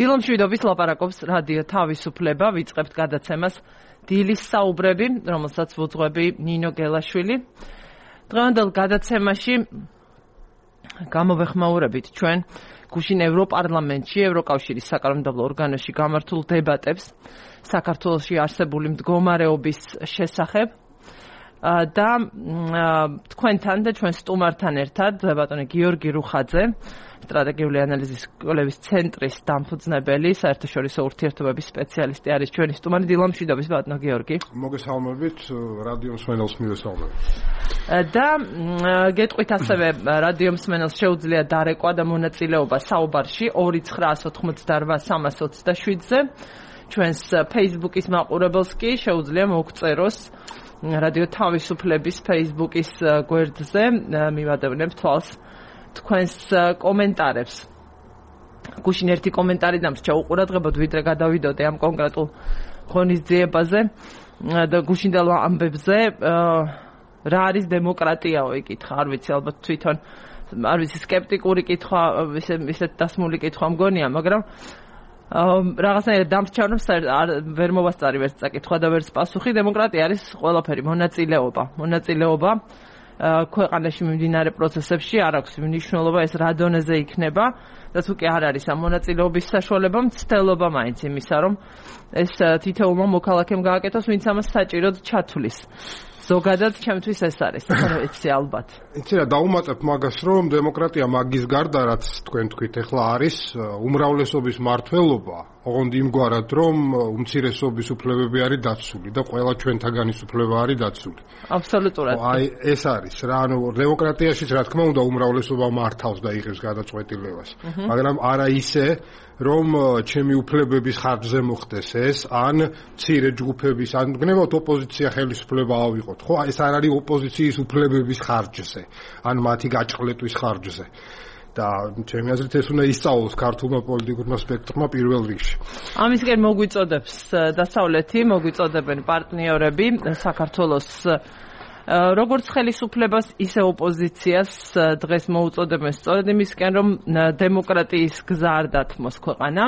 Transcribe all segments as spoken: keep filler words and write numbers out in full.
დილო მშვიდობის ლაპარაკობს რადიო თავისუფლება, ვიწყებთ გადაცემას დილის საუბრები, რომელსაც ვუძღვები ნინო გელაშვილი. დღევანდელ გადაცემაში გამოვეხმაურებით ჩვენ გუშინ ევროპარლამენტში, ევროკავშირის საკანონმდებლო ორგანოში გამართულ დებატებს საქართველოში არსებული მდგომარეობის შესახებ და თქვენთან და ჩვენ სტუმართან ერთად ბატონი გიორგი რუხაძე, სტრატეგიული ანალიზის სკოლების ცენტრის დამფუძნებელი, საერთაშორისო ურთიერთობების სპეციალისტი არის ჩვენი სტუმარი. დილო მშვიდობის ბატონო გიორგი. მოგესალმებით, რადიო მსმენელს მივესალმებით. და გეტყვით ასევე რადიო მსმენელს შეუძლია დარეკვა და მონაწილეობა საუბარში ორი ცხრა ოთხმოცდაოთხ სამას ოცდაშვიდზე. ჩვენს Facebook-ის მაყურებელს კი შეუძლია მოგწეროს რადიო თავისუფლების Facebook-ის გვერდზე, მივადევნებ თვალს თქვენს კომენტარებს. გუშინ ერთი კომენტარი დამრჩა უყურადღებოდ, ვიდრე გადავიდოდე ამ კონკრეტულ ღონისძიებაზე და გუშინდელ ამბებზე, რა არის დემოკრატიაო იკითხა, არ ვიცი, ალბათ თვითონ არ ვიცი, სკეპტიკური კითხვა, ისეთ დასმული კითხვა მგონია, მაგრამ რაღაცნაირად დამრჩა, რომ ვერ მოვასწარი ვერც წაკითხვა და ვერც პასუხი. დემოკრატია არის ყველაფერი, მონაწილეობა, მონაწილეობა ქვეყანაში მიმდინარე პროცესებში არ აქვს მნიშვნელობა ეს რა დონეზე იქნება და თუ კი არ არის ამ მონაწილეობის საშუალება, მცდელობა მაინც იმისა, რომ ეს თითოეულმა მოქალაქემ გააკეთოს, ვინც ამას საჭიროდ ჩათვლის. ზოგადად ჩემთვის ეს არის, ახლა ეცი ალბათ. იცი რა, დაუმატებ მაგას, რომ დემოკრატია მაგის გარდა, რაც თქვენ თქვით, ახლა არის უმრავლესობის მართლობა, ოღონდ იმგვარად, რომ უმცირესობის უფლებები არის დაცული და ყველა ჩვენთაგანის უფლება არის დაცული. აბსოლუტურად. აი ეს არის რა, ანუ დემოკრატიაშიც რა თქმა უნდა უმრავლესობა მართავს და იღებს გადაწყვეტილებას, მაგრამ არა ისე, რომ ჩემი უფლებების ხარჯზე მოხდეს ეს, ან მცირე ჯგუფების, ან გნებავთ ოპოზიცია ხელისუფლება ავიღოთ, ხო? ეს არ არის ოპოზიციის უფლებების ხარჯზე, ან მათი გაჭყლეტვის ხარჯზე. და ჩემი აზრით ეს უნდა ისწავლოს ქართულმა პოლიტიკურმა სპექტრმა პირველ რიგში. ამისკენ მოგვიწოდებს დასავლეთი, მოგვიწოდებენ პარტნიორები საქართველოს როგორც ხელისუფლებას, ისე ოპოზიციას დღეს მოუწოდებენ სწორედ იმისკენ, რომ დემოკრატიის გზა არ დათმოს ქვეყანა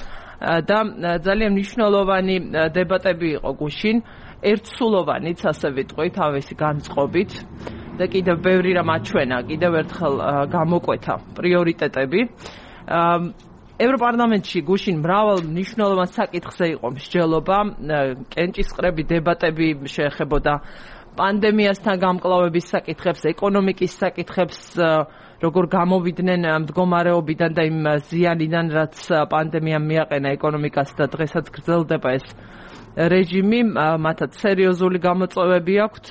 და ძალიან მნიშვნელოვანი დებატები იყო გუშინ, ერთსულოვანიც, ასე ვიტყვი, თავისი განწყობით და კიდევ ბევრი რამ აჩვენა, კიდევ ერთხელ გამოკვეთა პრიორიტეტები. ევროპარლამენტში გუშინ მრავალ მნიშვნელოვან საკითხზე იყო მსჯელობა, კენჭისყრები დებატები შეეხებოდა პანდემიასთან გამკლავების საკითხებს, ეკონომიკის საკითხებს, როგორ გამოვიდნენ მდგომარეობიდან და იმ ზიანიდან, რაც პანდემიამ მიაყენა ეკონომიკას და დღესაც გრძელდება ეს რეჟიმი, მათაც სერიოზული გამოწვევები აქვთ.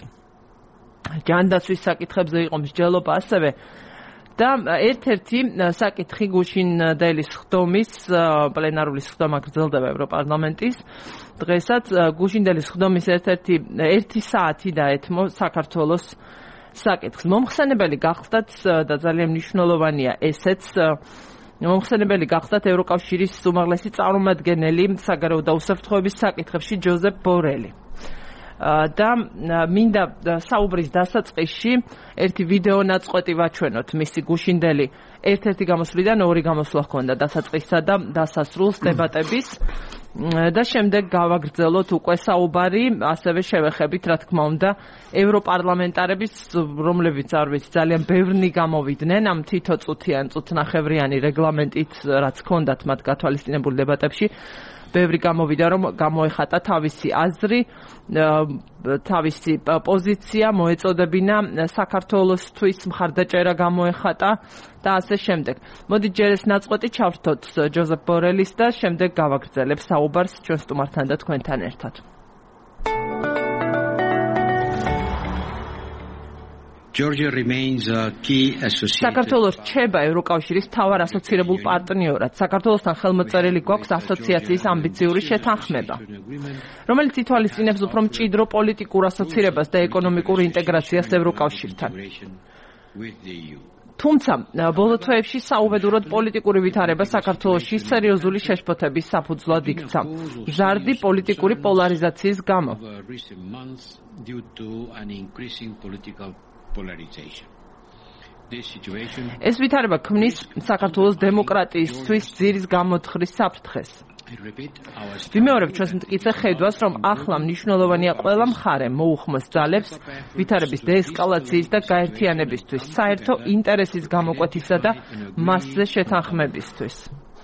ჯანდაცვის საკითხებზე იყო მსჯელობა ასევე და ერთ-ერთი საკითხი გუშინდელი სხდომის, პლენარული სხდომა გრძელდება ევროპარლამენტის დღესაც, გუშინდელი სხდომის ერთ-ერთი ერთი საათი დაეთმო საქართველოს საკითხს. მომხსენებელი გახდათ და ძალიან მნიშვნელოვანია ესეც, მომხსენებელი გახდათ ევროკავშირის უმაღლესი წარმომადგენელი საგარეო და უსაფრთხოების საკითხებში ჯოზეფ ბორელი. და მინდა საუბრის დასაწყისში ერთი ვიდეო ნაწყვეტი ვაჩვენოთ მისი გუშინდელი ერთ-ერთი გამოსვლიდან ორი გამოსვლა ჰქონდა დასაწყისსა და დასასრულს დებატების და შემდეგ გავაგრძელოთ უკვე საუბარი, ასევე შევეხებით, რა თქმა უნდა, ევროპარლამენტარების, რომლებიც არ ვიცი, ძალიან ბევრი გამოვიდნენ ამ თითო წუთიან, წუთნახევრიანი რეგლამენტით, რაც ჰქონდათ მათ გათვალისწინებულ დებატებში. ბევრი გამოვიდა, რომ გამოეხატა თავისი აზრი, თავისი პოზიცია, მოეწოდებინა საქართველოსთვის მხარდაჭერა გამოეხატა და ასე შემდეგ. მოდი ჯერ ეს ნაწყვეტი ჩავრთოთ ჯოზეფ ბორელის და შემდეგ გავაგრძელებ საუბარს ჩვენ სტუმართან და თქვენთან ერთად. საქართველოს რჩება ევროკავშირის მთავარ ასოცირებულ პარტნიორად. საქართველოსთან ხელმოწერილი გვაქვს ასოციაციის ამბიციური შეთანხმება, რომელიც ითვალისწინებს უფრო მჭიდრო პოლიტიკურ ასოცირებას და ეკონომიკურ ინტეგრაციას ევროკავშირთან. თუმცა ბოლო თვეებში საუბედუროდ პოლიტიკური ვითარება საქართველოში სერიოზული შეშფოთების საფუძვლად იქცა, მზარდი პოლიტიკური პოლარიზაციის გამო. ეს ვითარება ქმნის საქართველოს დემოკრატიისთვის ძირის გამოთხრის საფრთხეს. ვიმეორებ ჩვენს მტკიცე ხედვას, რომ ახლა მნიშვნელოვანია ყველა მხარე მოუხმოს ძალებს ვითარების დეესკალაციის და გაერთიანებისთვის, საერთო ინტერესის გამოკვეთისა და მასზე შეთანხმებისთვის.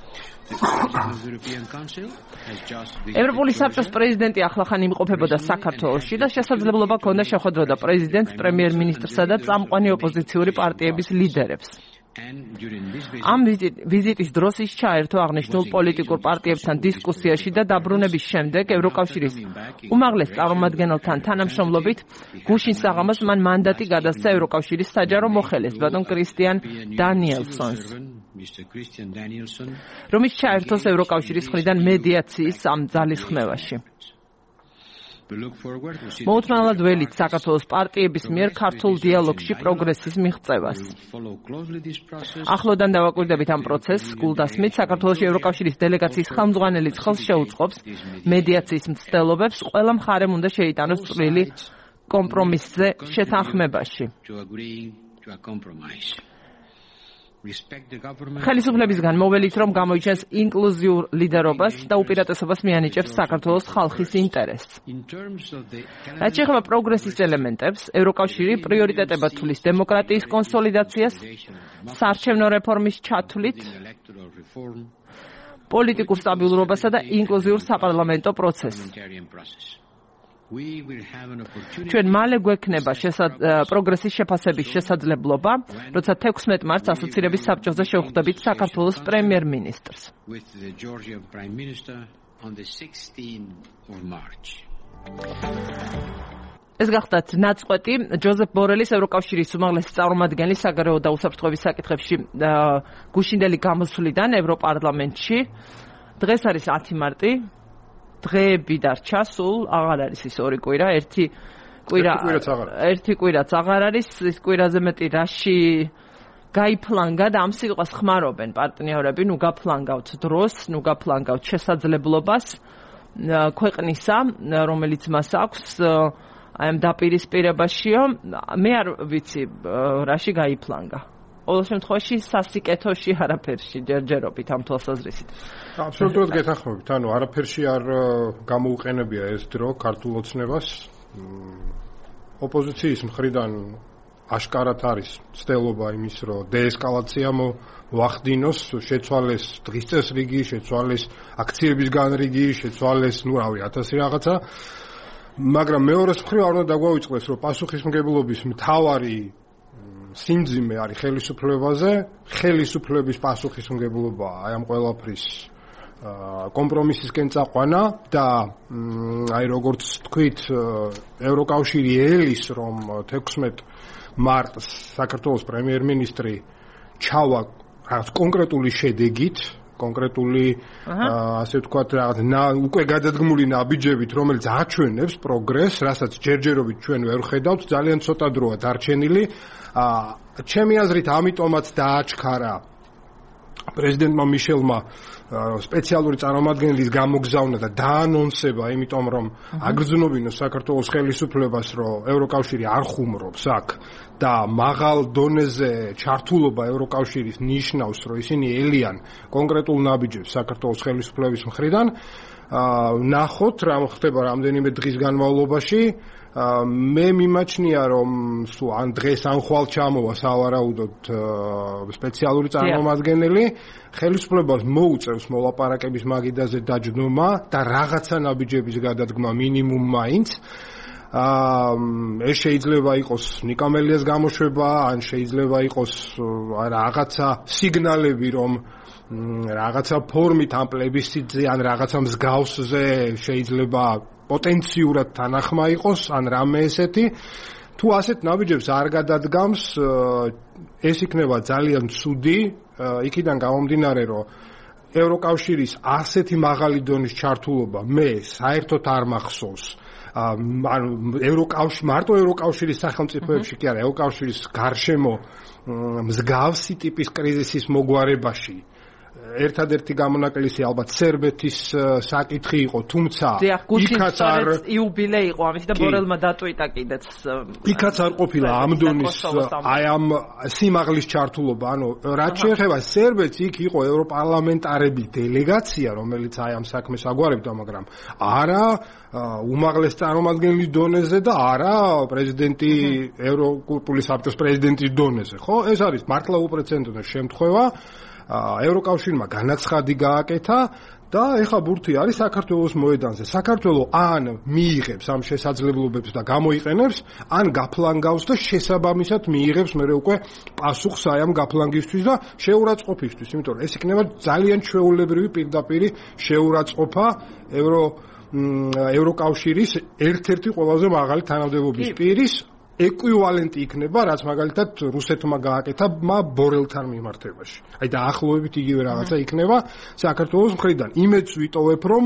ევროპული საბჭოს პრეზიდენტი ახლახან იმყოფებოდა საქართველოში და შესაძლებლობა ჰქონდა შეხვედროდა პრეზიდენტს, პრემიერ-მინისტრსა და წამყვანი ოპოზიციური პარტიების ლიდერებს. ამ ვიზიტის დროს ის ჩაერთო აღნიშნულ პოლიტიკურ პარტიებთან დისკუსიაში და დაბრუნების შემდეგ ევროკავშირის უმაღლეს წარმომადგენელთან თანამშრომლობით გუშინ საღამოს მან მანდატი გადასცა ევროკავშირის საჯარო მოხელეს ბატონ კრისტიან დანიელსონს, რომ ის ჩაერთოს ევროკავშირის მხრიდან მედიაციის ამ ძალისხმევაში. მოუთმენლად ველით საქართველოს პარტიების მიერ ქართულ დიალოგში პროგრესის მიღწევას. ახლოდან დავაკვირდებით ამ პროცესს, გულდასმით საქართველოში ევროკავშირის დელეგაციის ხელმძღვანელი ხელს შეუწყობს მედიაციის მცდელობებს, ყველა მხარემ უნდა შეიტანოს წვრილი კომპრომისზე შეთანხმებაში. ხელისუფლებისგან მოველით, რომ გამოიჩენს ინკლუზიურ ლიდერობას და უპირატესობას მიანიჭებს საქართველოს ხალხის ინტერესს. რაც შეეხება პროგრესის ელემენტებს, ევროკავშირი პრიორიტეტებად თulis დემოკრატიის კონსოლიდაციას, საარჩევნო რეფორმის ჩათვლით, პოლიტიკურ სტაბილურობასა და ინკლუზიურ საპარლამენტო პროცესს. ჩვენ მალე გვექნება პროგრესის შეფასების შესაძლებლობა, როცა თექვსმეტ მარტს ასოცირების საბჭოზე შევხვდებით საქართველოს პრემიერ-მინისტრს. ეს გახდათ ნაწყვეტი ჯოზეფ ბორელის ევროკავშირის უმაღლესი წარმომადგენლის საგარეო და უსაფრთხოების საკითხებში გუშინდელი გამოსვლიდან ევროპარლამენტში. დღეს არის ათი მარტი. დღეები დარჩა, სულ აღარ არის ის ორი კვირა, ერთი კვირა ერთი კვირაც აღარ არის, ის კვირაზე მეტი რაში გაიფლანგა და ამ სიტყვას ხმარობენ პარტნიორები, ნუ გაფლანგავთ დროს, ნუ გაფლანგავთ შესაძლებლობას ქვეყნისა, რომელიც მას აქვს აი ამ დაპირისპირებაშიო, მე არ ვიცი რაში გაიფლანგა. ყოველ შემთხვევაში სასიკეთოში არაფერში ჯერჯერობით ამ თვალსაზრისით. აბსოლუტურად გეთანხმებით, ანუ არაფერში არ გამოუყენებია ეს დრო ქართულ ოცნებას. ოპოზიციის მხრიდან აშკარად არის ცდელობა იმის, რომ დეესკალაცია მოახდინოს, შეცვალეს დღის წესრიგი, შეცვალეს აქციების განრიგი, შეცვალეს, ნუ რავი, ათასი რაღაცა. მაგრამ მეორეს მხრივ არ უნდა დაგვაუწყდეს, რომ პასუხისმგებლობის მთავარი სიმძიმე არის ხელისუფლებაზე, ხელისუფლების პასუხისმგებლობა აი ამ ყველაფრის კომპრომისისკენ წაყვანა და აი როგორც თქვით, ევროკავშირი ელის, რომ თექვსმეტ მარტს საქართველოს პრემიერ-მინისტრი ჩავა რაღაც კონკრეტული შედეგით, კონკრეტული ასე ვთქვათ, რაღაც უკვე გადადგმული ნაბიჯებით, რომელიც აჩვენებს პროგრესს, რასაც ჯერჯერობით ჩვენ ვერ ხედავთ, ძალიან ცოტა დროა დარჩენილი. ჩემი აზრით, ამიტომაც დააჩქარა პრეზიდენტმა მიშელმა სპეციალური წარმომადგენლის გამოგზავნა და დაანონსება, იმიტომ რომ აგრძნობინოს საქართველოს ხელისუფლებას, რომ ევროკავშირი არ ხუმრობს აქ და მაღალ დონეზე ჩართულობა ევროკავშირის ნიშნავს, რომ ისინი ელიან კონკრეტულ ნაბიჯებს საქართველოს ხელისუფლების მხრიდან. ნახოთ, რა ხდება რამდენიმე დღის განმავლობაში. მე მიმაჩნია, რომ სულ ან დღეს ან ხვალ ჩამოვა სავარაუდოდ სპეციალური წარმომადგენელი, ხელისუფლებას მოუწევს მოლაპარაკების მაგიდაზე დაჯდომა და რაღაცა ნაბიჯების გადადგმა მინიმუმ მაინც. ეს შეიძლება იყოს ნიკამელიას გამოშვება, ან შეიძლება იყოს რაღაცა სიგნალები, რომ რაღაცა ფორმით ამ პლებისციტზე ან რაღაცა მსგავსზე შეიძლება პოტენციურად თანახმა იყოს, ან რამე ესეთი. თუ ასეთ ნაბიჯებს არ გადადგამს, ეს იქნება ძალიან ცუდი, იქიდან გამომდინარე, რომ ევროკავშირის ასეთი მაღალი დონის ჩართულობა მე საერთოდ არ მახსოვს. ანუ ევროკავშირი, მარტო ევროკავშირის სახელმწიფოებში კი არა, ევროკავშირის გარშემო მსგავსი ტიპის კრიზისის მოგვარებაში ერთადერთი გამონაკლისი ალბათ სერბეთის საკითხი იყო, თუმცა იქაც არ იუბილე იყო ამის და ბორელმა დატვიტა კიდეც იქაც არ ყოფილა ამ დონის აი ამ სიმაღლის ჩართულობა, ანუ რაც შეეხება სერბეთს, იქ იყო ევროპარლამენტარების დელეგაცია, რომელიც აი ამ საქმეს აგვარებდა, მაგრამ არა უმაღლეს წარმომადგენლის დონეზე და არა პრეზიდენტი ევროკავშირის საბჭოს პრეზიდენტის დონეზე, ხო? ეს არის მართლა უპრეცედენტო შემთხვევა. ევროკავშირმა განაცხადი გააკეთა და ეხა ბურთი არის საქართველოს მოედანზე. საქართველო ან მიიღებს ამ შესაძლებლობებს და გამოიყენებს, ან გაფლანგავს და შესაბამისად მიიღებს მერე უკვე პასუხს აი ამ გაფლანგისთვის და შეურაცხყოფისთვის, იმიტომ რომ ეს იქნება ძალიან ჩვეულებრივი პირდაპირი შეურაცხყოფა ევრო ევროკავშირის ერთ-ერთი ყველაზე მაღალი თანამდებობის პირის ეკვივალენტი იქნება, რაც მაგალითად რუსეთმა გააკეთა ბორელთან მიმართებაში. აი დაახლოებით იგივე რაღაცა იქნება საქართველოს მხრიდან. იმედს ვიტოვებ, რომ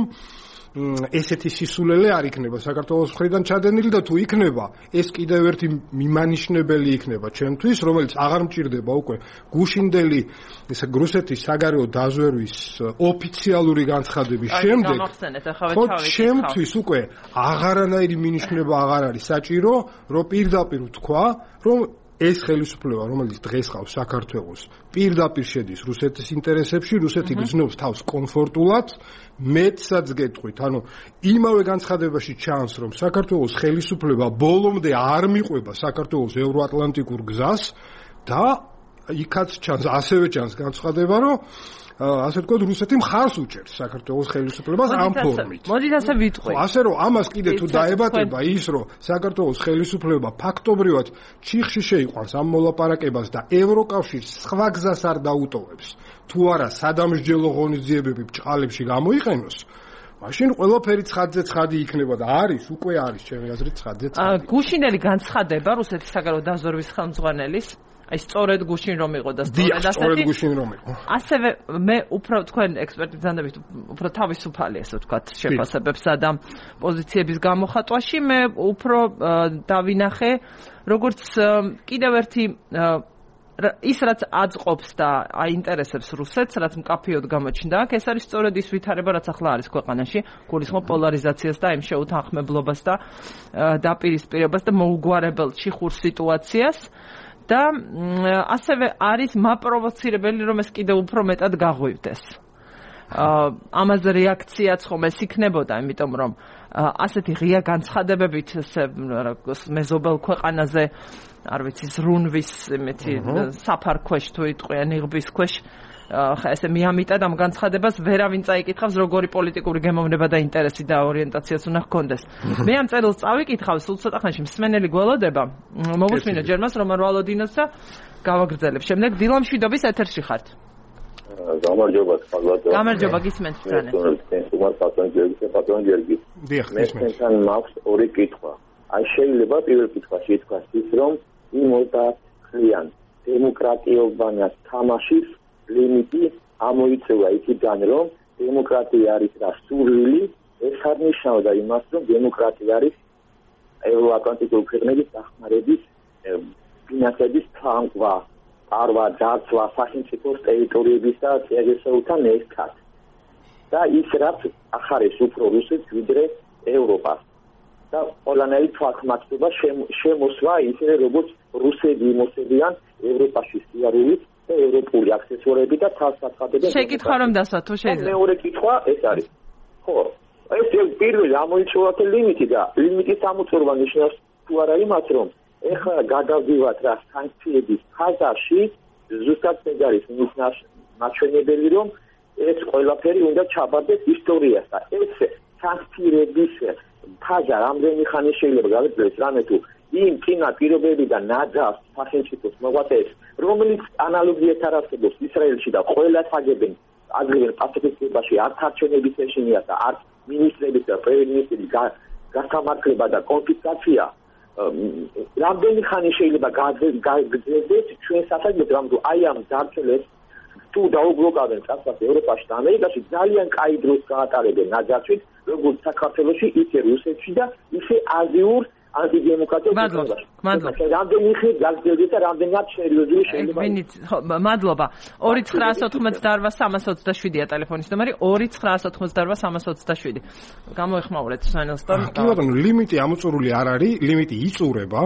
ესეთი სისულელე არ იქნება საქართველოს მხრიდან ჩადენილი და თუ იქნება, ეს კიდევ ერთი მიმანიშნებელი იქნება ჩემთვის, რომელიც აღარ მჭირდება უკვე გუშინდელი რუსეთის საგარეო დაზვერვის ოფიციალური განცხადების შემდეგ. ხო, ჩემთვის უკვე აღარანაირი მინიშნება აღარ არის საჭირო, რომ პირდაპირ ვთქვა, რომ ეს ხელისუფლება, რომელიც დღეს ყავს საქართველოს, პირდაპირ შედის რუსეთის ინტერესებში, რუსეთი გრძნობს თავს კომფორტულად, მეცაც გეტყვით, ანუ იმავე განცხადებაში ჩანს, რომ საქართველოს ხელისუფლება ბოლომდე არ მიყვება საქართველოს ევროატლანტიკურ გზას და იქაც ჩანს, ასევე ჩანს განცხადება, რომ ასე ვთქვათ, რუსეთი მხარს უჭერს საქართველოს ხელისუფლებას ამ ფორმით. მოდით ასე ვიტყვით. ასე რომ ამას კიდე თუ დაებატება ის, რომ საქართველოს ხელისუფლება ფაქტობრივად ჩიხში შეიყვანს ამ მოლაპარაკებას და ევროკავშირს სხვა გზას არ დაუტოვებს, თუ არა სადამსჯელო ღონისძიებები ბჭყალებში გამოიყენოს, მაშინ ყველაფერი ცხადზე ცხადი იქნება და არის, უკვე არის ჩემი აზრით ცხადზე ცხადი. გუშინელი განცხადება რუსეთის საგარეო დაზვერვის ხელმძღვანელის აი სწორედ გუშინ რომ იყო და სწორედ ასეთი სწორედ გუშინ რომ იყო. ასევე მე უფრო თქვენ ექსპერტი ბრძანდებით უფრო თავისუფალი ასე ვთქვათ შეფასებებსა და პოზიციების გამოხატვაში მე უფრო დავინახე როგორც კიდევ ერთი ის რაც აწყობს და აინტერესებს რუსეთს, რაც მკაფიოდ გამოჩნდა, ეს არის სწორედ ის ვითარება, რაც ახლა არის ქვეყანაში, გულისხმობ პოლარიზაციას და იმ შეუთანხმებლობას და დაპირისპირებას და მოუგვარებელ ჩიხურ სიტუაციას. და ასევე არის მაპროვოცირებელი, რომ ეს კიდევ უფრო მეტად გაღვივდეს. ამაზე რეაქციაც ხომ ეს იქნებოდა, იმიტომ რომ ასეთი ღია განცხადებებით მეზობელ ქვეყანაზე, არ ვიცი, ზრუნვის იმეთი საფარქვეშ თუ იტყვიან იღბის ქვეშ ხა ესე მიამიტად ამ განცხადებას ვერავინ წაიკითხავს როგორი პოლიტიკური გემოვნება და ინტერესი და ორიენტაციაც უნდა ჰქონდეს. მე ამ წერილს წავიკითხავ, სულ ცოტა ხანში მსმენელი გველოდება, მოვუსმინოთ ჯერ მას რომან ვალოდინოს და გავაგრძელებ. შემდეგ დილა მშვიდობის ეთერში ხართ. გამარჯობა, ხალხო. გამარჯობა, გისმენთ ფრანე. უგარ პატრონ ჯერგი, პატრონ ჯერგი. დიახ, გისმენთ. მე თან მაქვს ორი კითხვა. აი შეიძლება პირველ კითხვაში ითქვას ის, რომ იმ ოცდაათწლიან დემოკრატიობანას თამაშის ლიმიტი ამოიწევა იქიდან, რომ დემოკრატია არის რა სურვილი, ეს არ ნიშნავდა იმას, რომ დემოკრატია არის ევროატლანტიკური ქვეყნების დახმარების ფინანსების თანხვა, არვა დაცვა სახელმწიფოს ტერიტორიების და წესებთან ერთად. და ის რაც ახარეს უფრო რუსეთს ვიდრე ევროპას. და ყველანაირი თვალხმაცდება შემოსვა ისე როგორც რუსები იმოსებიან ევროპაში სიარულით და ევროპული აქსესუარები და თავსაცხადებები. შეკითხვა რომ დასვა თუ შეიძლება. მეორე კითხვა ეს არის. ხო, ეს პირველი ამოიწურათ ლიმიტი და ლიმიტის ამოწურვა ნიშნავს თუ არა იმას, რომ ეხლა გადავდივართ რა სანქციების ფაზაში, ზუსტად ეს არის მაჩვენებელი, რომ ეს ყველაფერი უნდა ჩაბარდეს ისტორიას და ეს სანქციების ფაზა რამდენი ხანი შეიძლება გავიწყდეს რამე თუ იმ წინა პირობები და ნაძავს სახელმწიფოს მოღვაწეებს, რომელიც ანალოგიას არ არსებობს ისრაელში და ყველას აგებენ აგრევენ პასუხისმგებაში არც არჩევნების ეშინია და არც მინისტრების და პრემიერ-მინისტრის გასამართლება და კონფისკაცია. რამდენი ხანი შეიძლება გაგრძელდეს ჩვენ სასაგებად, რომ აი ამ ძარცველებს თუ დაუბლოკავენ წასვლას ევროპაში და ამერიკაში ძალიან კაი დროს გაატარებენ ნაძავით, როგორც საქართველოში, ისე რუსეთში და ისე აზიურ ანტიდემოკრატიულ მადლობა. მადლობა. რამდენი ხით გაგრძელდება და რამდენად სერიოზული შეიძლება ვინით მადლობა. ორი ცხრაას ოცდაოთხმოცდაორვა სამას ოცდაშვიდია ტელეფონის ნომერი ორი ცხრაას ოცდაოთხმოცდაორვა სამას ოცდაშვიდი. გამოეხმაურეთ სვენელსთან. კი ბატონო, ლიმიტი ამოწურული არ არის, ლიმიტი იწურება.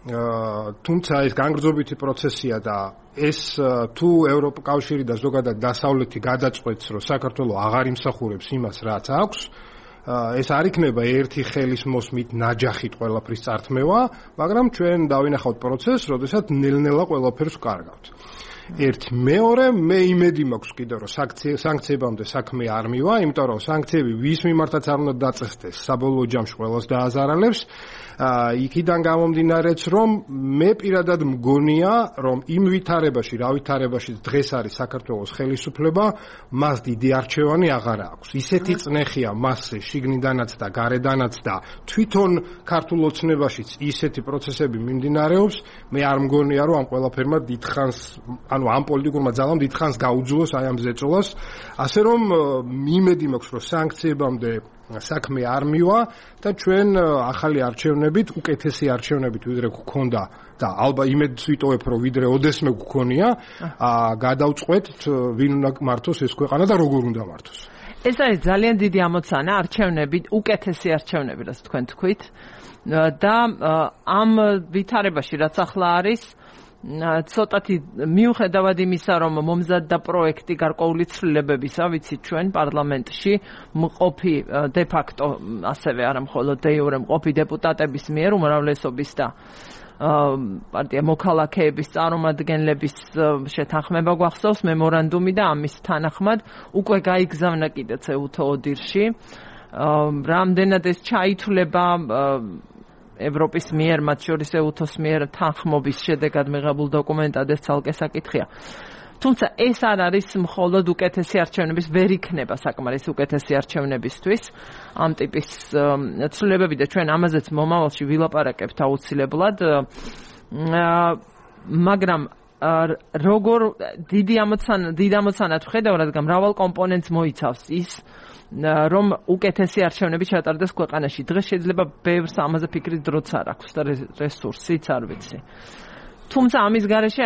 თუმცა ეს განგრძობითი პროცესია და ეს თუ ევროკავშირი და ზოგადად დასავლეთი გადაწყვეტს, რომ საქართველოს აღარ იმსახურებს იმას, რაც აქვს, ეს არ იქნება ერთი ხელის მოსმით ნაჯახით ყველაფრის წართმევა, მაგრამ ჩვენ დავინახავთ პროცესს, როდესაც ნელ-ნელა ყველაფერს ვკარგავთ. ერთი მეორე მე იმედი მაქვს კიდევ რომ სანქციებამდე საქმე არ მივა, იმიტომ რომ სანქციები ვის მიმართაც არ უნდა დაწესდეს, საბოლოო ჯამში ყველას დააზარალებს. იქიდან გამომდინარეც რომ მე პირადად მგონია რომ იმ ვითარებაში, რა ვითარებაში დღეს არის საქართველოს ხელისუფლება, მას დიდი არჩევანი აღარ აქვს. ისეთი წნეხია მასზე შიგნიდანაც და გარედანაც და თვითონ ქართულ ოცნებაშიც ისეთი პროცესები მიმდინარეობს, მე არ მგონია რომ ამ ყველაფერმა დიდხანს ანუ ამ პოლიტიკურმა ძალამ დიდხანს გაუძლოს აი ამ ზეწოლას, ასე რომ იმედი მაქვს რომ სანქციებამდე საქმე არ მივა და ჩვენ ახალი არჩევნებით, უკეთესი არჩევნებით ვიდრე გქონდა და ალბათ იმედს ვიტოვებ რომ ვიდრე ოდესმე გქონია, გადავწყვეტთ ვინ უნდა მართოს ეს ქვეყანა და როგორ უნდა მართოს. ეს არის ძალიან დიდი ამოცანა, არჩევნები, უკეთესი არჩევნები, რაც თქვენ თქვით და ამ ვითარებაში რაც ახლა არის ცოტათი მიუხედავად იმისა, რომ მომზადდა პროექტი გარკვეული ცვლილებებისა, ვიცით ჩვენ პარლამენტში მყოფი დე ფაქტო, ასევე არა მხოლოდ დე იურე მყოფი დეპუტატების მიერ უმრავლესობის და პარტია მოქალაქეების წარმომადგენლების შეთანხმება გვახსოვს მემორანდუმი და ამის თანახმად უკვე გაიგზავნა კიდეც ეუთო ოდირში. რამდენად ეს ჩაითვლება ევროპის მიერ, მათ შორის ეუთოს მიერ თანხმობის შედეგად მიღებულ დოკუმენტად ეს ცალკე საკითხია. თუმცა ეს არ არის მხოლოდ უკეთესი არჩევნების, ვერ იქნება საკმარისი უკეთესი არჩევნებისთვის ამ ტიპის ცვლილებები და ჩვენ ამაზეც მომავალში ვილაპარაკებთ აუცილებლად, მაგრამ როგორ დიდი ამოცანა, დიდ ამოცანად ვხედავ, რადგან მრავალ კომპონენტს მოიცავს ის, რომ უკეთესი არჩევნები ჩატარდეს ქვეყანაში. დღეს შეიძლება ბევრს ამაზე ფიქრის დროც არ აქვს და რესურსიც არ ვიცი. თუმცა ამის გარეშე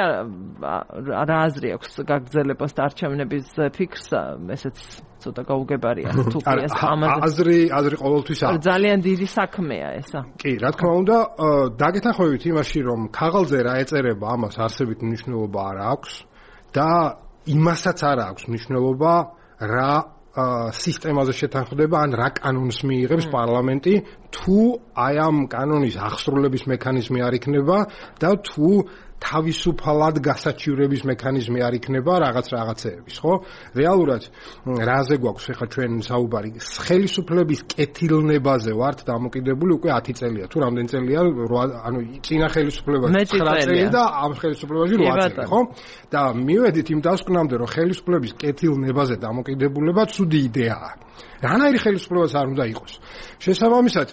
რა აზრი აქვს გაგრძელებას და არჩევნების ფიქრს, ესეც ცოტა გაუგებარია. თუ კი ეს ამაზე აზრი აზრი ყოველთვის აქვს. ძალიან დიდი საქმეა ესა. კი, რა თქმა უნდა, დაგეთანხმებით იმაში, რომ ქაღალდზე რა ეწერება, ამას არსებით მნიშვნელობა არ აქვს და იმასაც არ აქვს მნიშვნელობა, რა სისტემაზე შეთანხმდება ან რა კანონს მიიღებს პარლამენტი, თუ აი ამ კანონის აღსრულების მექანიზმი არ იქნება და თუ თავისუფალად გასაჩივრების მექანიზმი არ იქნება რაღაც რაღაცეების, ხო? რეალურად რაზე გვაქვს ახლა ჩვენ საუბარი? ხელისუფლების კეთილნებაზე ვართ დამოკიდებული უკვე ათი წელია. თუ რამდენი წელია? ანუ წინა ხელისუფლებაში ცხრა წელი და ამ ხელისუფლებაში რვა წელი, ხო? და მივედით იმ დასკვნამდე, რომ ხელისუფლების კეთილნებაზე დამოკიდებულება ცუდი იდეაა. რანაირი ხელისუფლებას არ უნდა იყოს. შესაბამისად,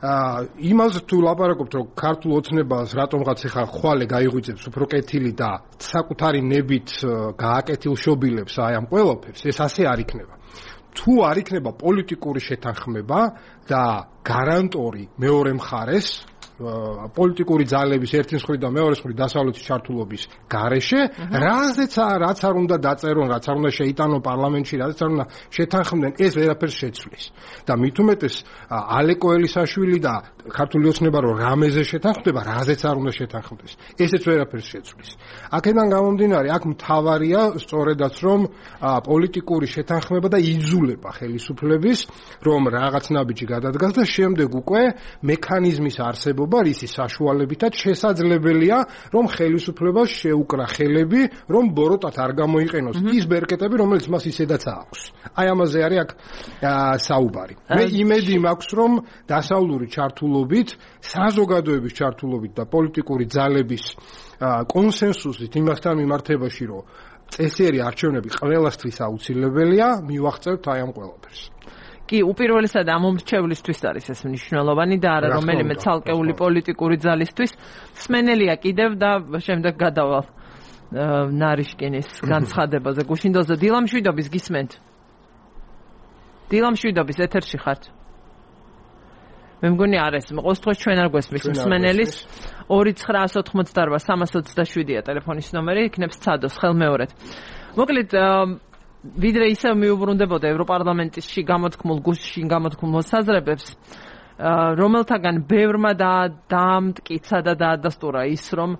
იმას თუ ლაპარაკობთ, რომ ქართულ ოცნებას რატომღაც ახლა ხვალე გაიღვიძებს უფრო კეთილი და საკუთარი ნებით გააკეთილშობილებს აი ამ ყველაფერს, ეს ასე არ იქნება. თუ არ იქნება პოლიტიკური შეთანხმება და გარანტორი მეორე მხარეს პოლიტიკური ძალების ერთი მსხვილი და მეორე მსხვილი დასავლეთის ჩართულობის გარეშე, რაზეც რაც არ უნდა დაწერონ, რაც არ უნდა შეიტანონ პარლამენტში, რაც არ უნდა შეთანხმდნენ, ეს ვერაფერს შეცვლის. და მით უმეტეს ალეკო ელისაშვილი და ქართული ოცნება რომ რამეზე შეთანხმდება, რაზეც არ უნდა შეთანხმდეს. ესეც ვერაფერს შეცვლის. აქედან გამომდინარე, აქ მთავარია სწორედაც რომ პოლიტიკური შეთანხმება და იძულება ხელისუფლების, რომ რაღაც ნაბიჯი გადადგას და შემდეგ უკვე მექანიზმის არსებობა რისი საშუალებითაც შესაძლებელია, რომ ხელისუფლებას შეუკრა ხელები, რომ ბოროტად არ გამოიყენოს ის ბერკეტები, რომელიც მას ისედაც აქვს. აი ამაზე არის აქ საუბარი. მე იმედი მაქვს, რომ დასავლური ჩართულობით, საზოგადოების ჩართულობით და პოლიტიკური ძალების კონსენსუსით იმასთან მიმართებაში, რომ წესიერი არჩევნები ყველასთვის აუცილებელია, მივახცევთ აი ამ ყველაფერს. კი, უპირველესად ამ მომრჩევლისთვის არის ეს მნიშვნელოვანი და არა რომელიმე ცალკეული პოლიტიკური ძალისთვის. სმენელია კიდევ და შემდეგ გადავალ ნარიშკინის განცხადებაზე. გუშინდელზე დილამშვიდობის გისმენთ. დილამშვიდობის ეთერში ხართ. მე მგონი არ ეს მიყოს თქოს ჩვენ არ გვესმის მსმენელის ორი ცხრაას ოთხმოცდაორვა სამას ოცდაშვიდია ტელეფონის ნომერი, იქნებს ცადოს ხელმეორედ. მოკლედ ვიდრე ისევ მიუბრუნდებოდა ევროპარლამენტში გამოთქმულ გუშინ გამოთქმულ მოსაზრებებს, რომელთაგან ბევრმა დაამტკიცა და დაადასტურა ის, რომ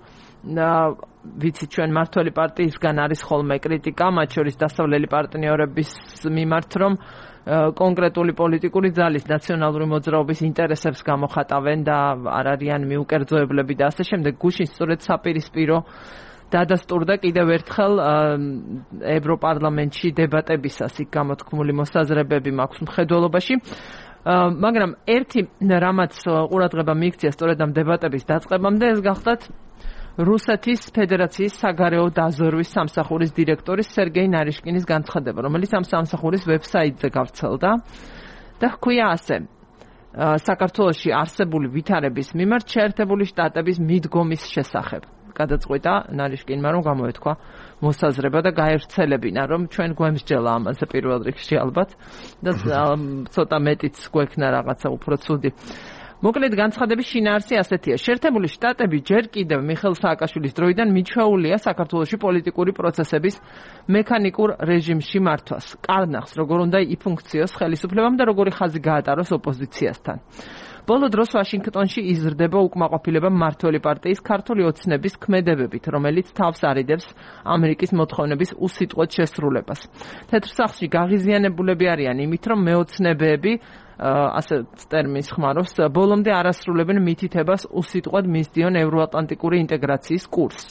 ვიცით ჩვენ მართველი პარტიისგან არის ხოლმე კრიტიკა, მათ შორის დასავლელი პარტნიორების მიმართ, რომ კონკრეტული პოლიტიკური ძალის ნაციონალური მოძრაობის ინტერესებს გამოხატავენ და არ არიან მიუკერძოებლები და ასე შემდეგ. გუშინ სწორედ საპირისპირო დადასტურდა კიდევ ერთხელ ევროპარლამენტში დებატებისას იქ გამოთქმული მოსაზრებები მაქვს მხედველობაში. მაგრამ ერთი რამაც ყურადღება მიიქცია სწორედ ამ დებატების დაწყებამდე, ეს გახლდათ რუსეთის ფედერაციის საგარეო დაზვერვის სამსახურის დირექტორის სერგეი ნარიშკინის განცხადება, რომელიც ამ სამსახურის ვებსაიტზე გავრცელდა და ჰქვია ასე: საქართველოში არსებული ვითარების მიმართ შეერთებული შტატების მიდგომის შესახებ. გადაწყვიტა ნარიშკინმა, რომ გამოეთქვა მოსაზრება და გაევრცელებინა, რომ ჩვენ გვემსჯელა ამაზე პირველ რიგში ალბათ და ცოტა მეტიც გვექნა რაღაცა უფრო ცუდი. მოკლედ განცხადების შინაარსი ასეთია: შეერთებული შტატები ჯერ კიდევ მიხეილ სააკაშვილის დროიდან მიჩვეულია საქართველოში პოლიტიკური პროცესების მექანიკურ რეჟიმში მართვას. კარნახს როგორ უნდა იფუნქციოს ხელისუფლებამ და როგორი ხაზი გაატაროს ოპოზიციასთან. ბოლო დროს ვაშინგტონში იზრდება უკმაყოფილება მმართველი პარტიის ქართული ოცნების ქმედებებით, რომელიც თავს არიდებს ამერიკის მოთხოვნების უსიტყვოდ შესრულებას. თეთრ სახლში გაღიზიანებულები არიან იმით, რომ მეოცნებეები ასე ტერმინს ხმარობს, ბოლომდე არ ასრულებენ მითითებას უსიტყვოდ მისდიონ ევროატლანტიკური ინტეგრაციის კურსს.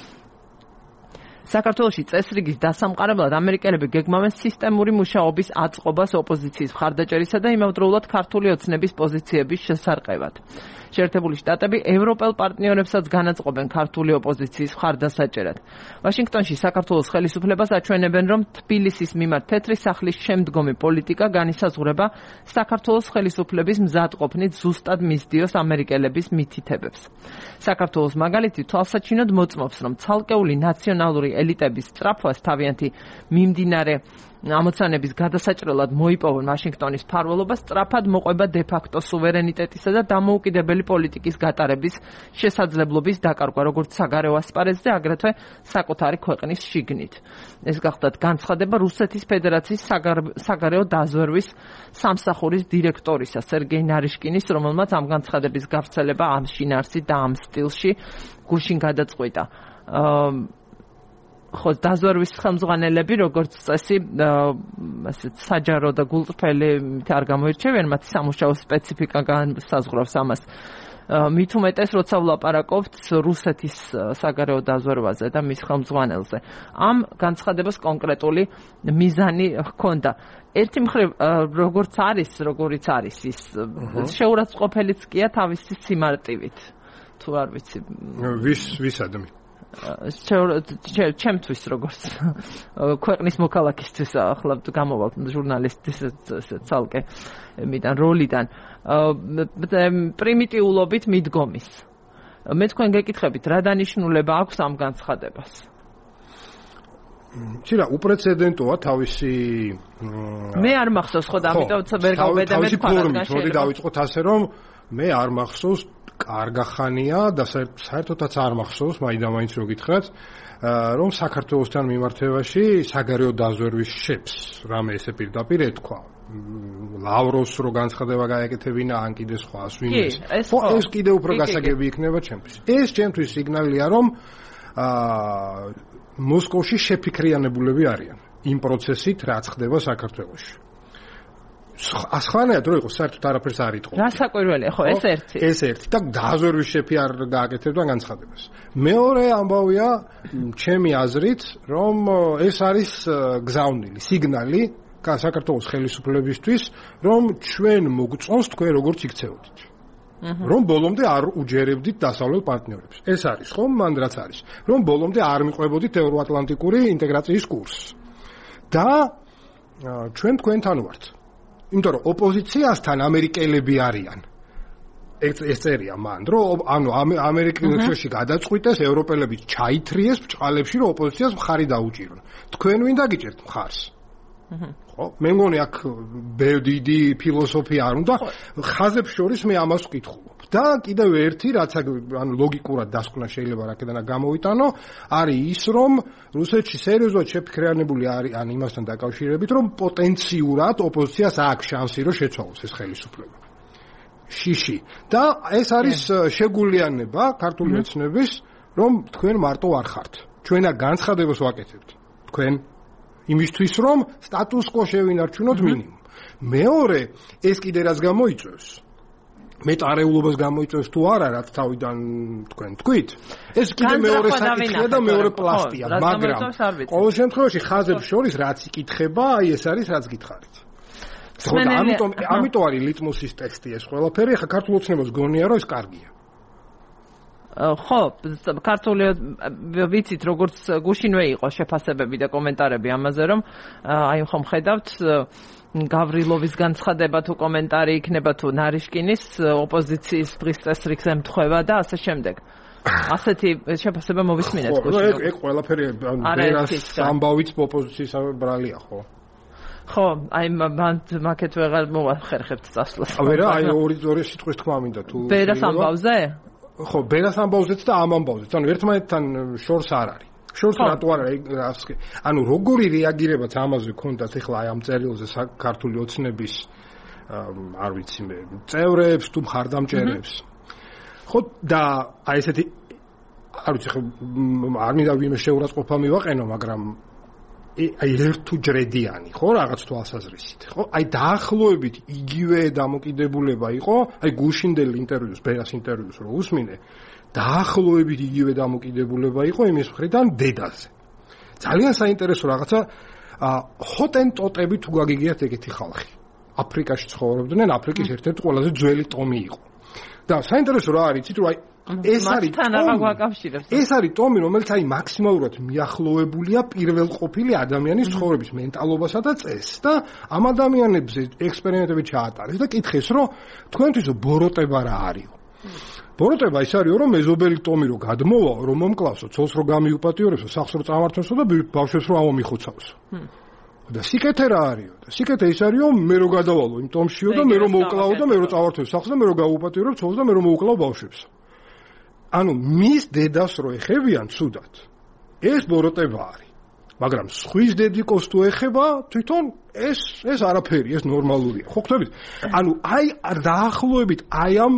საქართველოში წესრიგის დასამყარებლად ამერიკელები გეგმავენ სისტემური მუშაობის აწყობას ოპოზიციის მხარდაჭერისა და იმავდროულად ქართული ოცნების პოზიციების შესარყევად. შეერთებული შტატები ევროპელ პარტნიორებსაც განაწყობენ ქართული ოპოზიციის მხარდასაჭერად. ვაშინგტონში საქართველოს ხელისუფლებას აჩვენებენ, რომ თბილისის მიმართ თეთრი სახლის შემდგომი პოლიტიკა განისაზღვრება საქართველოს ხელისუფლების მზადყოფნით ზუსტად მისდიოს ამერიკელების მითითებებს. საქართველოს მაგალითი თვალსაჩინოდ მოწმობს, რომ ცალკეული ნაციონალური ელიტების სწრაფვას თავიანთი მიმდინარე ამოცანების გადასაჭრელად მოიპოვონ ვაშინგტონის მფარველობას, სწრაფად მოყვება დე-ფაქტო სუვერენიტეტისა და დამოუკიდებელი პოლიტიკის გატარების შესაძლებლობის დაკარგვა, როგორც საგარეო ასპარეზზე, აგრეთვე საკუთარი ქვეყნის შიგნით. ეს გახლდათ განცხადება რუსეთის ფედერაციის საგარეო დაზვერვის სამსახურის დირექტორისა სერგეი ნარიშკინის, რომელმაც ამ განცხადების გავრცელება ამ შინაარსით და ამ სტილში გუშინ გადაწყვიტა. ხო, დაზვერვის ხელმძღვანელები, როგორც წესი, ასე საჯარო და გულწრფელი არ გამოირჩევიან, მათი სამუშაო სპეციფიკა განსაზღვრავს ამას. მით უმეტეს, როცა ვლაპარაკობთ რუსეთის საგარეო დაზვერვაზე და მის ხელმძღვანელზე. ამ განცხადებას კონკრეტული მიზანი ჰქონდა. ერთი მხრივ, როგორც არის, როგორიც არის ის შეურაცხყოფელიც კია თავისი სიმარტივით. თუ არ ვიცი. ვის ვისადმი? ჩემთვის როგორც ქვეყნის მოქალაქისთვის ახლა გამოვალ ჟურნალისტის ცალკე მიდან როლიდან პრიმიტიულობით მიდგომის. მე თქვენ გეკითხებით, რა დანიშნულება აქვს ამ განცხადებას? ცირა უპრეცედენტოა თავისი მე არ მახსოვს ხო და ამიტომ ვერ გავბედამე თქვა რადგან შეიძლება დავიწყოთ ასე რომ მე არ მახსოვს კარგა ხანია და საერთოდაც არ მახსოვს მაინდა-მაინც რო გითხრათ რომ საქართველოსთან მიმართებაში საგარეო დაზვერვის შეფს რამე ესე პირდაპირ ეთქვა ლავროს რო განცხადება გაეკეთებინა ან კიდე სხვას ვინმეს ხო ეს კიდე უფრო გასაგები იქნება ჩემთვის ეს ჩემთვის სიგნალია რომ მოსკოვში შეფიქრიანებულები არიან იმ პროცესით რაც ხდება საქართველოში ასხანაა რო იყოს საერთოდ არაფერს არ იტყო. რა საკვირველია, ხო, ეს ერთი. ეს ერთი და დაზვერვის შეფი არ გააკეთებდა განცხადებას. მეორე ამბავია, ჩემი აზრით, რომ ეს არის გზავნილი, სიგნალი საქართველოს ხელისუფლებისთვის, რომ ჩვენ მოგწონს თქვენ როგორც იქცეოდით. რომ ბოლომდე არ უჯერებდით დასავლელ პარტნიორებს. ეს არის, ხო, მან რაც არის. რომ ბოლომდე არ მიყვებოდით ევროატლანტიკური ინტეგრაციის კურსს. და ჩვენ თქვენთან ვართ. იმიტომ რომ ოპოზიციასთან ამერიკელები არიან. ეს ეს წერია მან, რომ ანუ ამერიკაში გადაწყვიტეს ევროპელები ჩაითრიეს ბჭყალებში, რომ ოპოზიციას მხარი დაუჭირონ. თქვენ ვინ დაგიჭერთ მხარს? ხო მე მგონი აქ დიდი ფილოსოფია არ უნდა ხაზებს შორის მე ამას ვკითხულობ და კიდევ ერთი რაც ანუ ლოგიკურად დასკვნა შეიძლება რაკედანა გამოვიტანო არის ის რომ რუსეთში სერიოზულად შეფიქრიანებული არის ან იმასთან დაკავშირებით რომ პოტენციურად ოპოზიციას აქვს შანსი რომ შეცვალოს ეს ხელისუფლება შიში და ეს არის შეგულიანება ქართული ოცნების რომ თქვენ მარტო არ ხართ ჩვენა განცხადებას ვაკეთებთ თქვენ იმისთვის რომ სტატუს კო შევინარჩუნოთ მინიმუმ. მეორე ეს კიდე რაც გამოიწვევს მეტარეულობას გამოიწვევს თუ არა რაც თავიდან თქვენ თქვით ეს კიდე მეორე საკითხია და მეორე პლასტია მაგრამ ყოველ შემთხვევაში ხაზებს შორის რაც იკითხება აი ეს არის რაც გითხარით. ამიტომ ამიტომ არის ლიტმუსის ტექსტი ეს ყველაფერი ხა ქართულ ოცნებას გონია რომ ეს კარგია. ხო, ქართული ვიცით როგორც გუშინვე იყო შეფასებები და კომენტარები ამაზე რომ აი ხომ ხედავთ გავრილოვის განცხადება თუ კომენტარი იქნება თუ ნარიშკინის ოპოზიციის დღის წესრიგს ემთხვევა და ასე შემდეგ. ასეთი შეფასება მოვისმინეთ გუშინვე. ეგ ყველაფერი ბერას ამბავიც ოპოზიციის ბრალია ხო? ხო, აი მან მაკეთ ვეღარ მოვახერხებთ წასვლას. ვერა, აი ორი ორი სიტყვის თქმა მინდა თუ ბერას ამბავზე? ხო, ბერას ამბავზეც და ამ ამბავზეც. ანუ ერთმანეთთან შორს არ არის. შორს რატო არ არის? ანუ როგორი რეაგირებაც ამაზე ქონდათ ახლა აი ამ წერილზე ქართული ოცნების არ ვიცი მე, წევრებს თუ მხარდამჭერებს. ხო, და აი ესეთი არ ვიცი ხო არ მინდა ვინმე შეურაცხყოფა მივაყენო, მაგრამ აი ერთ თუ ჯრედიანი, ხო, რაღაც თვალსაზრისით. ხო, აი დაახლოებით იგივე დამოკიდებულება იყო, აი გუშინდელ ინტერვიუს, ბერას ინტერვიუს რო უსმინე, დაახლოებით იგივე დამოკიდებულება იყო იმის მხრიდან დედაზე. ძალიან საინტერესო რაღაცა, ჰოტენტოტები თუ გაგიგიათ ეგეთი ხალხი. აფრიკაში ცხოვრობდნენ, აფრიკის ერთ-ერთი ყველაზე ძველი ტომი იყო. და საინტერესო რა არის, იცით, რომ აი ეს არის ეს არის ტომი, რომელიც აი მაქსიმალურად მიახლოებულია პირველყოფილი ადამიანის ცხოვრების მენტალობასა და წესს და ამ ადამიანებზე ექსპერიმენტები ჩაატარეს და კითხეს, რომ თქვენთვის ბოროტება რა არის? ბოროტება ის არის, რომ მეზობელი ტომი რო გადმოვაო, რომ მომკლავსო, ცოლს რო გამიუპატიორებსო, სახლს რო წამართვესო და ბავშვებს რო ამომიხოცავსო. და სიკეთე რა არისო? და სიკეთე ის არის, რომ მე რო გადავალო იმ ტომშიო და მე რო მოვკლავო და მე რო წავართვეს სახლს და მე რო გავუპატიორებ ცოლს და მე რო მოვკლავ ბავშვებსო. ანუ მის დედას რო ეხებიან ცუდად ეს ბოროტება არის მაგრამ სხვის დედიკოს თუ ეხება თვითონ ეს ეს არაფერი ეს ნორმალურია ხო ხვდებით ანუ აი დაახლოებით აი ამ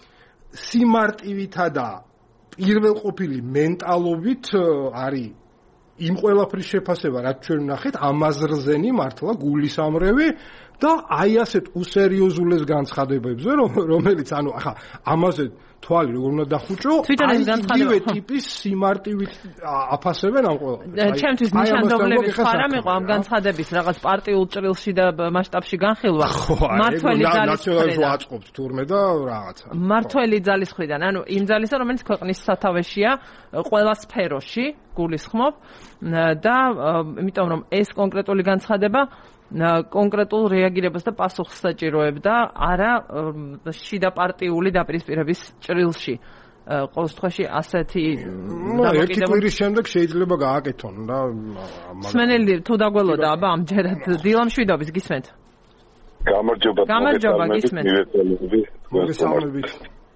სიმარტივითა და პირველყოფილი მენტალობით არის იმ ყველაფრის შეფასება რაც ჩვენ ვნახეთ ამაზრზენი მართლა გულისამრევი და აი ასეთ უსერიოზულეს განცხადებებზე რომელიც ანუ ახლა ამაზე თვალი როგორ უნდა დახუჭო აი იგივე ტიპის სიმარტივით აფასებენ ამ ყველაფერს ჩემთვის ნიშანდობლები ხარა მეყო ამ განცხადების რაღაც პარტიულ ჭრილში და მასშტაბში განხილვა მართველი ძალის მხრიდან აწყობთ თურმე და რაღაცა მართველი ძალის მხრიდან ანუ იმ ძალისა რომელიც ქვეყნის სათავეშია ყველა სფეროში გულისხმობ და იმიტომ რომ ეს კონკრეტული განცხადება კონკრეტულ რეაგირებას და პასუხს საჭიროებდა არა შიდა პარტიული დაპირისპირების ჭრილში. ყოველ შემთხვევაში ასეთი ერთი კვირის შემდეგ შეიძლება გააკეთონ და სმენელი თუ დაგველოდა აბა ამჯერად დილამშვიდობის გისმენთ. გამარჯობა. გამარჯობა გისმენთ. მოგესალმებით.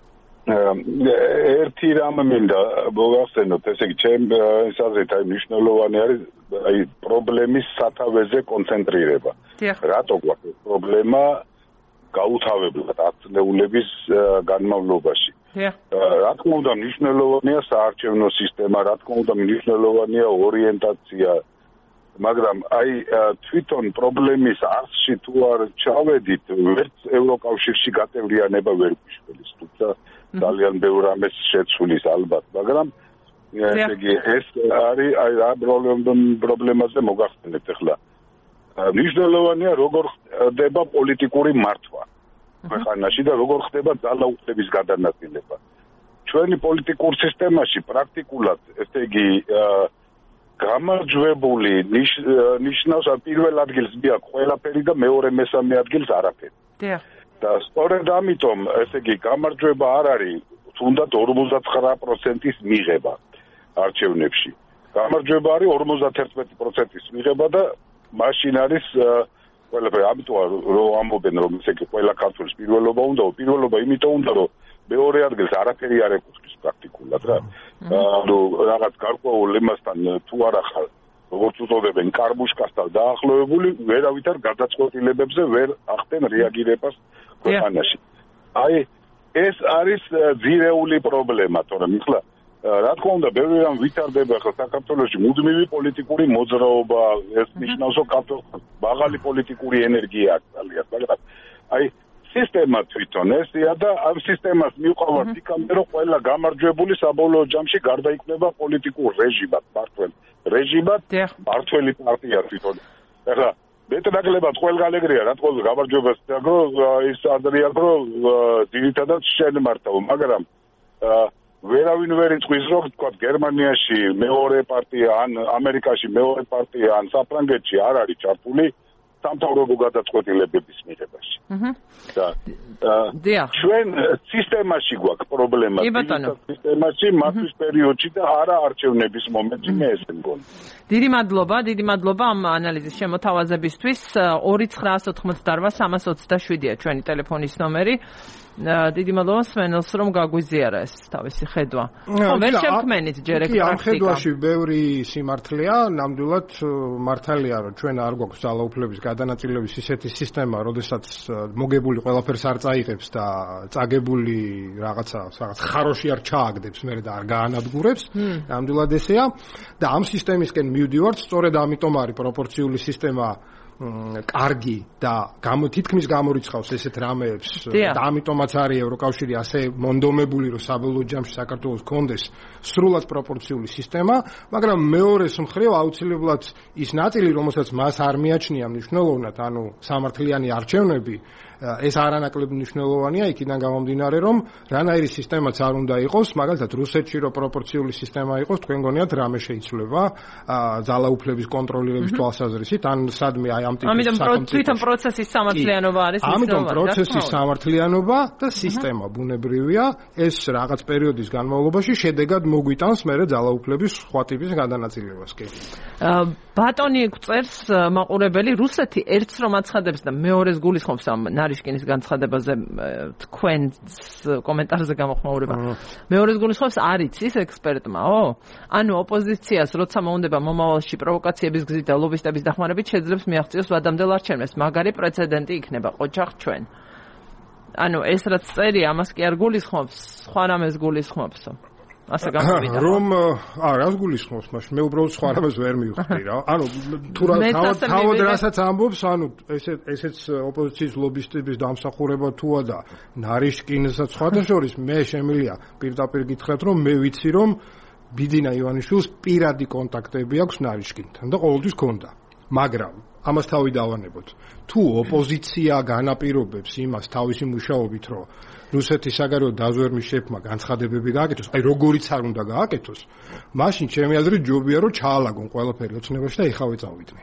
ერთი რამ მინდა მოგახსენოთ, ესე იგი, ჩემ აზრით აი მნიშვნელოვანი არის აი პრობლემის სათავეზე კონცენტრირება. რატო გვაქვს პრობლემა გაუთავებლად ათწლეულების განმავლობაში? რა თქმა უნდა, მნიშვნელოვანია საარჩევნო სისტემა, რა თქმა უნდა, მნიშვნელოვანია ორიენტაცია, მაგრამ აი თვითონ პრობლემის არსში თუ არ ჩავედით, ვერც ევროკავშირში გაწევრიანება ვერ გვიშველის, თუმცა ძალიან ბევრ რამეს შეცვლის ალბათ, მაგრამ ესე იგი ეს არის აი რა პრობლემაზე მოგახსენეთ ახლა. მნიშვნელოვანია როგორ ხდება პოლიტიკური მართვა ქვეყანაში და როგორ ხდება ძალაუფლების გადანაწილება. ჩვენი პოლიტიკურ სისტემაში პრაქტიკულად ესე იგი გამარჯვებული ნიშნავს პირველ ადგილს მიაქვს ყველაფერი და მეორე მესამე ადგილს არაფერი. და სწორედ ამიტომ ესე იგი გამარჯვება არ არის თუნდაც ორმოცდათხრა პროცენტის მიღება არჩევნებში. გამარჯვება არის ორმოცდაერთი პროცენტის მიღება და მაშინ არის ყველაფერი, ამიტომ რომ ამბობენ რომ ესე იგი ყველა ქართველის პირველობა უნდა, პირველობა იმიტომ უნდა რომ მეორე ადგილს არაფერი არ ეკუთვნის პრაქტიკულად რა. ანუ რაღაც გარკვეულ იმასთან თუ არა ხარ როგორც უწოდებენ კარბუშკასთან დაახლოებული, ვერავით არ გადაწყვეტილებებზე ვერ ახდენ რეაგირებას ქვეყანაში. აი ეს არის ძირეული პრობლემა, თორემ ეხლა რა თქმა უნდა, ბევრი რამ ვითარდება ხა საქართველოში მუდმივი პოლიტიკური მოძრაობა, ეს ნიშნავს, რომ საქართველოს მაღალი პოლიტიკური ენერგია აქვს ძალიან, მაგრამ აი სისტემა თვითონ ესია და ამ სისტემას მიუყვავართ იქამდე, რომ ყველა გამარჯვებული საბოლოო ჯამში გარდაიქმნება პოლიტიკურ რეჟიმად, მართლ რეჟიმად, მართველი პარტია თვითონ. ეხლა მეტნაკლებად ყველგან ეგრეა, რა თქმა უნდა, გამარჯვებას დაგრო ის ადრიან, რომ ძირითადად შენ მართავ, მაგრამ ვერავინ ვერ იწვის, რომ თქვა გერმანიაში მეორე პარტია, ან ამერიკაში მეორე პარტია, ან საფრანგეთში არ არის ჩართული სამთავრობო გადაწყვეტილებების მიღებაში. და ჩვენ სისტემაში გვაქვს პრობლემა. სისტემაში მათთვის პერიოდში და არა არჩევნების მომენტში მე ესე მგონი. დიდი მადლობა, დიდი მადლობა ამ ანალიზის შემოთავაზებისთვის. ორი ცხრაას ოთხმოცდაოთხ სამას ოცდაშვიდია ჩვენი ტელეფონის ნომერი. დიდი მადლობა სვენელს რომ გაგვიზიარა ეს თავისი ხედვა. ხო, ვერ შევქმენით ჯერ ეგ პრაქტიკა. ამ ხედვაში ბევრი სიმართლეა, ნამდვილად მართალია რომ ჩვენ არ გვაქვს ძალაუფლების გადანაწილების ისეთი სისტემა, როდესაც მოგებული ყველაფერს არ წაიღებს და წაგებული რაღაცა რაღაც ხაროში არ ჩააგდებს, მერე და არ გაანადგურებს. ნამდვილად ესეა და ამ სისტემისკენ მივდივართ, სწორედ ამიტომ არის პროპორციული სისტემა კარგი და თითქმის გამორიცხავს ესეთ რამეებს და ამიტომაც არის ევროკავშირი ასე მონდომებული, რომ საბოლოო ჯამში საქართველოს კონდეს სრულად პროპორციული სისტემა, მაგრამ მეორეს მხრივ აუცილებლად ის ნაწილი, რომელსაც მას არ მიაჩნია მნიშვნელოვნად, ანუ სამართლიანი არჩევნები, ეს არანაკლებ მნიშვნელოვანია იქიდან გამომდინარე, რომ რანაირი სისტემაც არ უნდა იყოს, მაგალითად რუსეთში რო პროპორციული სისტემა იყოს, თქვენ გონიათ რამე შეიცვლება ძალაუფლების კონტროლირების თვალსაზრისით, ან სადმე აი ამ ტიპის ამიტომ თვითონ პროცესის სამართლიანობა არის მნიშვნელოვანი. ამიტომ პროცესის სამართლიანობა და სისტემა ბუნებრივია, ეს რაღაც პერიოდის განმავლობაში შედეგად მოგვიტანს მერე ძალაუფლების სხვა ტიპის გადანაწილებას კი. ბატონი გვწერს მაყურებელი, რუსეთი ერთს რომ აცხადებს და მეორეს გულისხმობს ამ ნარიშკინის განცხადებაზე თქვენს კომენტარზე გამოხმაურება. მეორეს გულისხმობს არ იცის ექსპერტმაო? ანუ ოპოზიციას როცა მოუნდება მომავალში პროვოკაციების გზით და ლობისტების დახმარებით შეძლებს მიაღწიოს ვადამდელ არჩევნებს. მაგარი პრეცედენტი იქნება ყოჩახ ჩვენ. ანუ ეს რაც წერია, ამას კი არ გულისხმობს, სხვა რამეს გულისხმობსო. ასე გამოვიდა. რომ აა რას გულისხმობს მაშინ? მე უბრალოდ სხვა რამეს ვერ მივხვდი რა. ანუ თუ რა თავად რასაც ამბობს, ანუ ესეც ესეც ოპოზიციის ლობისტების დამსახურება თუა და ნარიშკინსაც სხვათა შორის მე შემილია პირდაპირ გითხრათ, რომ მე ვიცი რომ ბიძინა ივანიშვილს პირადი კონტაქტები აქვს ნარიშკინთან და ყოველთვის ქონდა. მაგრამ ამას თავი დავანებოთ. თუ ოპოზიცია განაპირობებს იმას თავისი მუშაობით, რომ რუსეთის საგარეო დაზვერვის შეფმა განცხადებები გააკეთოს, აი როგორიც არ უნდა გააკეთოს, მაშინ ჩემი აზრით ჯობია რომ ჩაალაგონ ყველაფერი ოცნებაში და ეხავე წავიდნენ.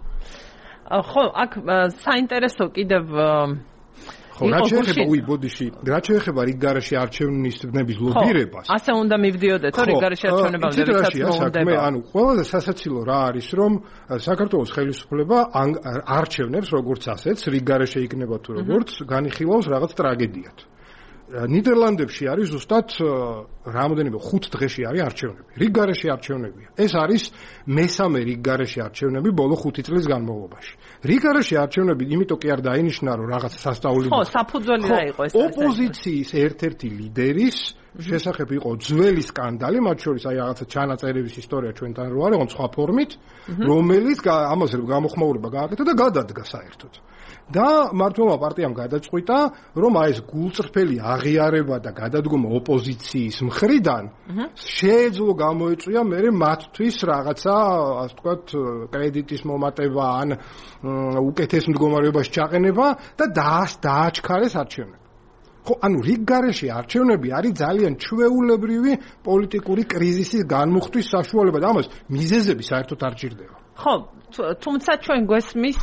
ხო, აქ საინტერესო კიდევ ხო, რა შეეხება უი ბოდიში, რა შეეხება რიგ გარეშე არჩევნების ლობირებას? ასე უნდა მივდიოდეთ, თორე რიგ გარეშე არჩევნებამდე ვისაც მოუნდება. ანუ ყველაზე სასაცილო რა არის, რომ საქართველოს ხელისუფლება არჩევნებს როგორც ასეც, რიგ გარეშე იქნება თუ როგორც, განიხილავს რაღაც ტრაგედიად. ნიდერლანდებში არის ზუსტად რამოდენიმე ხუთ დღეში არის არჩევნები. რიგ გარეშე არჩევნებია. ეს არის მესამე რიგ გარეშე არჩევნები ბოლო ხუთი წლის განმავლობაში. რიგ გარეშე არჩევნები იმიტომ კი არ დაინიშნა, რომ რაღაც სასწაული ხო, საფუძველი რა იყო ეს? ოპოზიციის ერთ-ერთი ლიდერის შესახებ იყო ძველი სკანდალი, მათ შორის აი რაღაცა ჩანაწერების ისტორია ჩვენთან რო არის, სხვა ფორმით, რომელიც ამას გამოხმაურება გააკეთა და გადადგა საერთოდ. და მართლობა პარტიამ გადაწყვიტა, რომ აი ეს გულწრფელი აღიარება და გადადგომა ოპოზიციის მხრიდან შეეძლო გამოეწვია მერე მათთვის რაღაცა, ასე ვთქვათ, კრედიტის მომატება ან უკეთეს მდგომარეობაში ჩაყენება და დააჩქარეს არჩევნები. ხო, ანუ რიგ გარეშე არჩევნები არის ძალიან ჩვეულებრივი პოლიტიკური კრიზისის განმუხტვის საშუალება და ამას მიზეზები საერთოდ არ ჭირდება. ხო, თუმცა ჩვენ გვესმის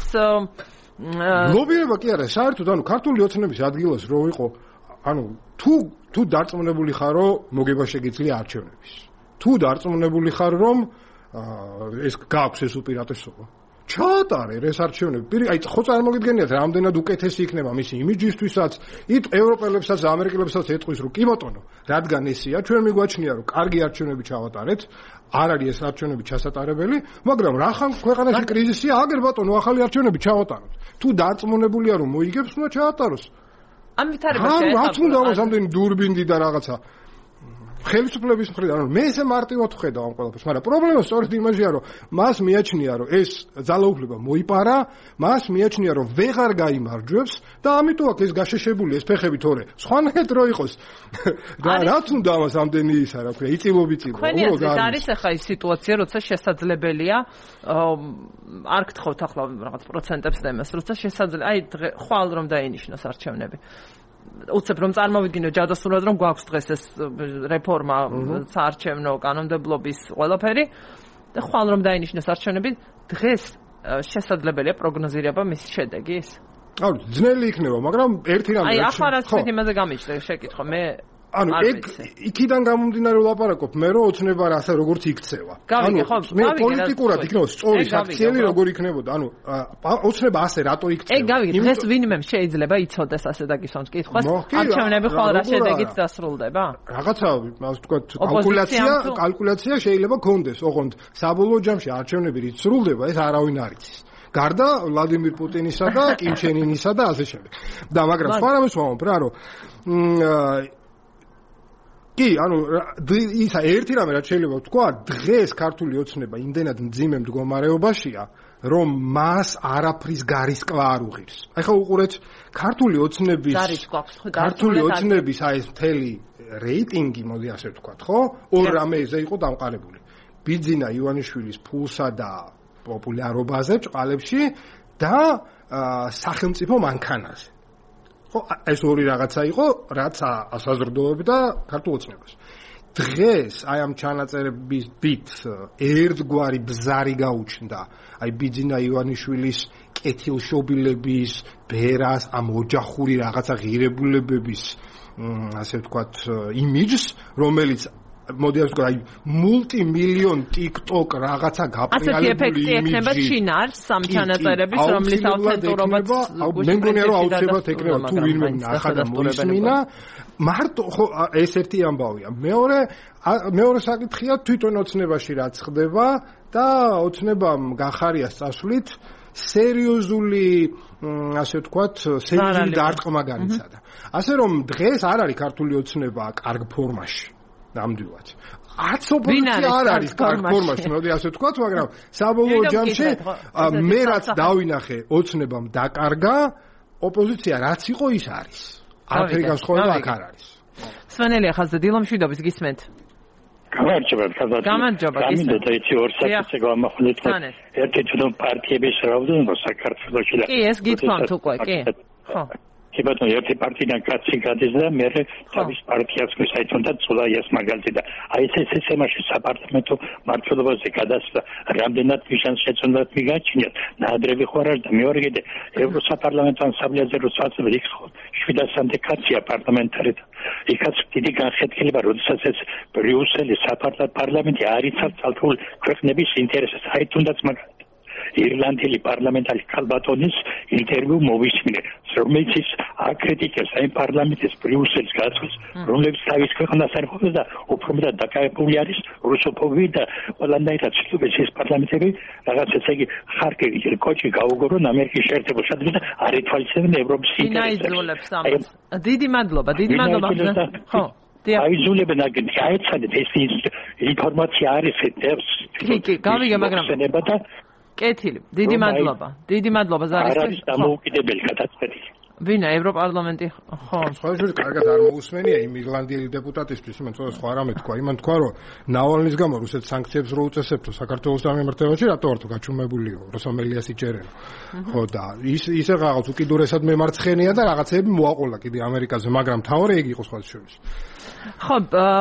ლობირება კი არა, საერთოდ ანუ ქართული ოცნების ადგილას რო იყო, ანუ თუ თუ დარწმუნებული ხარ, რომ მოგება შეგიძლია არჩევნების. თუ დარწმუნებული ხარ, რომ ეს გააქვს ეს უპირატესობა. ჩაატარე ეს არჩევნები. პირი, აი ხო წარმოგიდგენიათ, რამდენად უკეთესი იქნება მისი იმიჯისთვისაც, ით ევროპელებსაც, ამერიკელებსაც ეტყვის, რომ კი ბატონო, რადგან ესია, ჩვენ მიგვაჩნია, რომ კარგი არჩევნები ჩავატარეთ, არ არის ეს არჩევნები ჩასატარებელი, მაგრამ რახან ქვეყანაში კრიზისია, აგერ ბატონო, ახალი არჩევნები ჩავატაროთ. თუ დარწმუნებულია, რომ მოიგებს, უნდა ჩაატაროს. ამ ვითარებაში რაც უნდა აქვს ამდენი დურბინდი და რაღაცა ხელისუფლების მხრიდან, ანუ მე ესე მარტივად ვხედავ ამ ყველაფერს, მაგრამ პრობლემა სწორედ იმაშია, რომ მას მიაჩნია, რომ ეს ძალაუფლება მოიპარა, მას მიაჩნია, რომ ვეღარ გაიმარჯვებს და ამიტომ აქ ეს გაშეშებული ეს ფეხები თორე. სხვანაირად რო იყოს. და რაც უნდა ამას ამდენი ისა, რა ქვია, იწილობიწილო. თქვენი აზრით არის ახლა ის სიტუაცია, როცა შესაძლებელია არ გთხოვთ ახლა რაღაც პროცენტებს და იმას, როცა შესაძლებელი, აი ხვალ რომ დაინიშნოს არჩევნები. უცებ რომ წარმოვიდგინო ჯადოსნურად რომ გვაქვს დღეს ეს რეფორმა საარჩევნო კანონმდებლობის ყველაფერი და ხვალ რომ დაინიშნოს არჩევნები დღეს შესაძლებელია პროგნოზირება მის შედეგის? აუ ძნელი იქნება, მაგრამ ერთი რამე აი ახლა რაც თქვით იმაზე გამიჩნდა შეკითხვა მე ანუ ეგ იქიდან გამომდინარე ვლაპარაკობ მე რომ ოცნება რა ასე როგორც იქცევა. ანუ მე პოლიტიკურად იქნება სწორი საქციელი როგორ იქნებოდა. ანუ ოცნება ასე რატო იქცევა? ეგ გავიგე დღეს ვინმე შეიძლება იცოდეს ასე დაგისვამს კითხვას არჩევნები ხვალ რა შედეგით დასრულდება? რაღაცა ასე ვთქვათ კალკულაცია კალკულაცია შეიძლება გქონდეს. ოღონდ საბოლოო ჯამში არჩევნები რით სრულდება ეს არავინ არ იცის. გარდა ვლადიმირ პუტინისა და კიმ ჩენ ინისა და ასე შემდეგ. და მაგრამ სხვა რამეს ვამბობ რა რომ კი, ანუ ისა ერთი რამე რაც შეიძლება ვთქვა, დღეს ქართული ოცნება იმდენად მძიმე მდგომარეობაშია, რომ მას არაფრის გარისკვა არ უღირს. აი ხო უყურეთ, ქართული ოცნების ქართული ოცნების აი ეს მთელი რეიტინგი, მოდი ასე ვთქვათ, ხო? ორ რამეზე იყო დამყარებული. ბიძინა ივანიშვილის ფულსა და პოპულარობაზე ჭყალებში და სახელმწიფო მანქანაზე. ხო, ეს ორი რაღაცა იყო, რაც ასაზრდოებდა ქართულ ოცნებას. დღეს აი ამ ჩანაწერების ბით ერთგვარი ბზარი გაუჩნდა, აი ბიძინა ივანიშვილის კეთილშობილების, ბერას, ამ ოჯახური რაღაცა ღირებულებების, ასე ვთქვათ, იმიჯს, რომელიც მოდი ასე ვთქვათ, აი მულტიმილიონ TikTok რაღაცა გაპრიალებული იმიჯი. ასეთი ეფექტი ექნება შინაარს ამ ჩანაწერების, რომლის ავთენტურობაც მე მგონია რომ აუცილებლად ექნება თუ ვინმე ნახა და მოისმინა. მარტო ხო ეს ერთი ამბავია. მეორე მეორე საკითხია თვითონ ოცნებაში რაც ხდება და ოცნებამ გახარია წასვლით სერიოზული ასე ვთქვათ, სერიოზული დარტყმა განიცადა. ასე რომ დღეს არ არის ქართული ოცნება კარგ ფორმაში. ნამდვილად. არც ოპოზიცია არ არის კარგ ფორმაში, მოდი ასე ვთქვათ, მაგრამ საბოლოო ჯამში მე რაც დავინახე, ოცნებამ დაკარგა, ოპოზიცია რაც იყო ის არის. არაფერი განსხვავება აქ არ არის. სვენელი ახალზე დილომშვიდობის გისმენთ. გამარჯობა, ხაზად. გამარჯობა, გისმენთ. და იცი ორ საკითხზე გამახვილეთ. ერთი თვითონ პარტიების რაოდენობა საქართველოში და კი, ეს გითხოვთ უკვე, კი. ხო. კი ბატონო, ერთი პარტიიდან კაცი გადის და მე თავის პარტიას გვისაით უნდა წულაიას მაგალითი და აი ეს ეს თემაში საპარლამენტო მმართველობაზე გადასვლა რამდენად მიშანს შეცდომად მიგაჩნიათ ნაადრევი ხო არ არის და მეორე კიდე ევროსაპარლამენტო ასამბლეაზე რო საწევრი იქ ხო შვიდასამდე კაცია პარლამენტარი და იქაც დიდი განხეთქილება როდესაც ეს ბრიუსელის საპარლამენტი არ იცავს ცალკეულ ქვეყნების ინტერესებს აი თუნდაც მაგალითი ირლანდიელი პარლამენტარი კალბატონის ინტერვიუ მოვისმინე, რომელიც აკრიტიკებს აი პარლამენტის ბრიუსელის გაწევს, რომელიც თავის ქვეყნას არ ყოფს და უფრო მეტად დაკავებული არის რუსოფობიით და ყველანაირად ცდილობს ეს პარლამენტები რაღაც ესე იგი ხარკი კოჭი გაუგორონ ამერიკის შეერთებულ შტატებში და არ ეთვალისწინებენ ევროპის ინტერესებს. დიდი მადლობა, დიდი მადლობა. ხო. აიზულებენ აგენტი, აეცადეთ ეს ინფორმაცია არის ეს. კი, კი, გავიგე, მაგრამ კეთილი, დიდი მადლობა. დიდი მადლობა ზარისხი. არ არის დამოუკიდებელი გადაწყვეტი. ვინა ევროპარლამენტი ხო. სხვა შეიძლება კარგად არ მოусმენია იმ ირლანდიელი დეპუტატისთვის, იმან თორე სხვა რამე თქვა, იმან თქვა რომ ნავალნის გამო რუსეთს სანქციებს რო უწესებთ საქართველოს დამემართებაში, რატო არ თუ გაჩუმებულიო, როსამელიას იჭერენ. ხო და ის ისე რაღაც უკიდურესად მემარცხენია და რაღაცები მოაყოლა კიდე ამერიკაზე, მაგრამ თავი ეგ იყო სხვა შორის. ხო,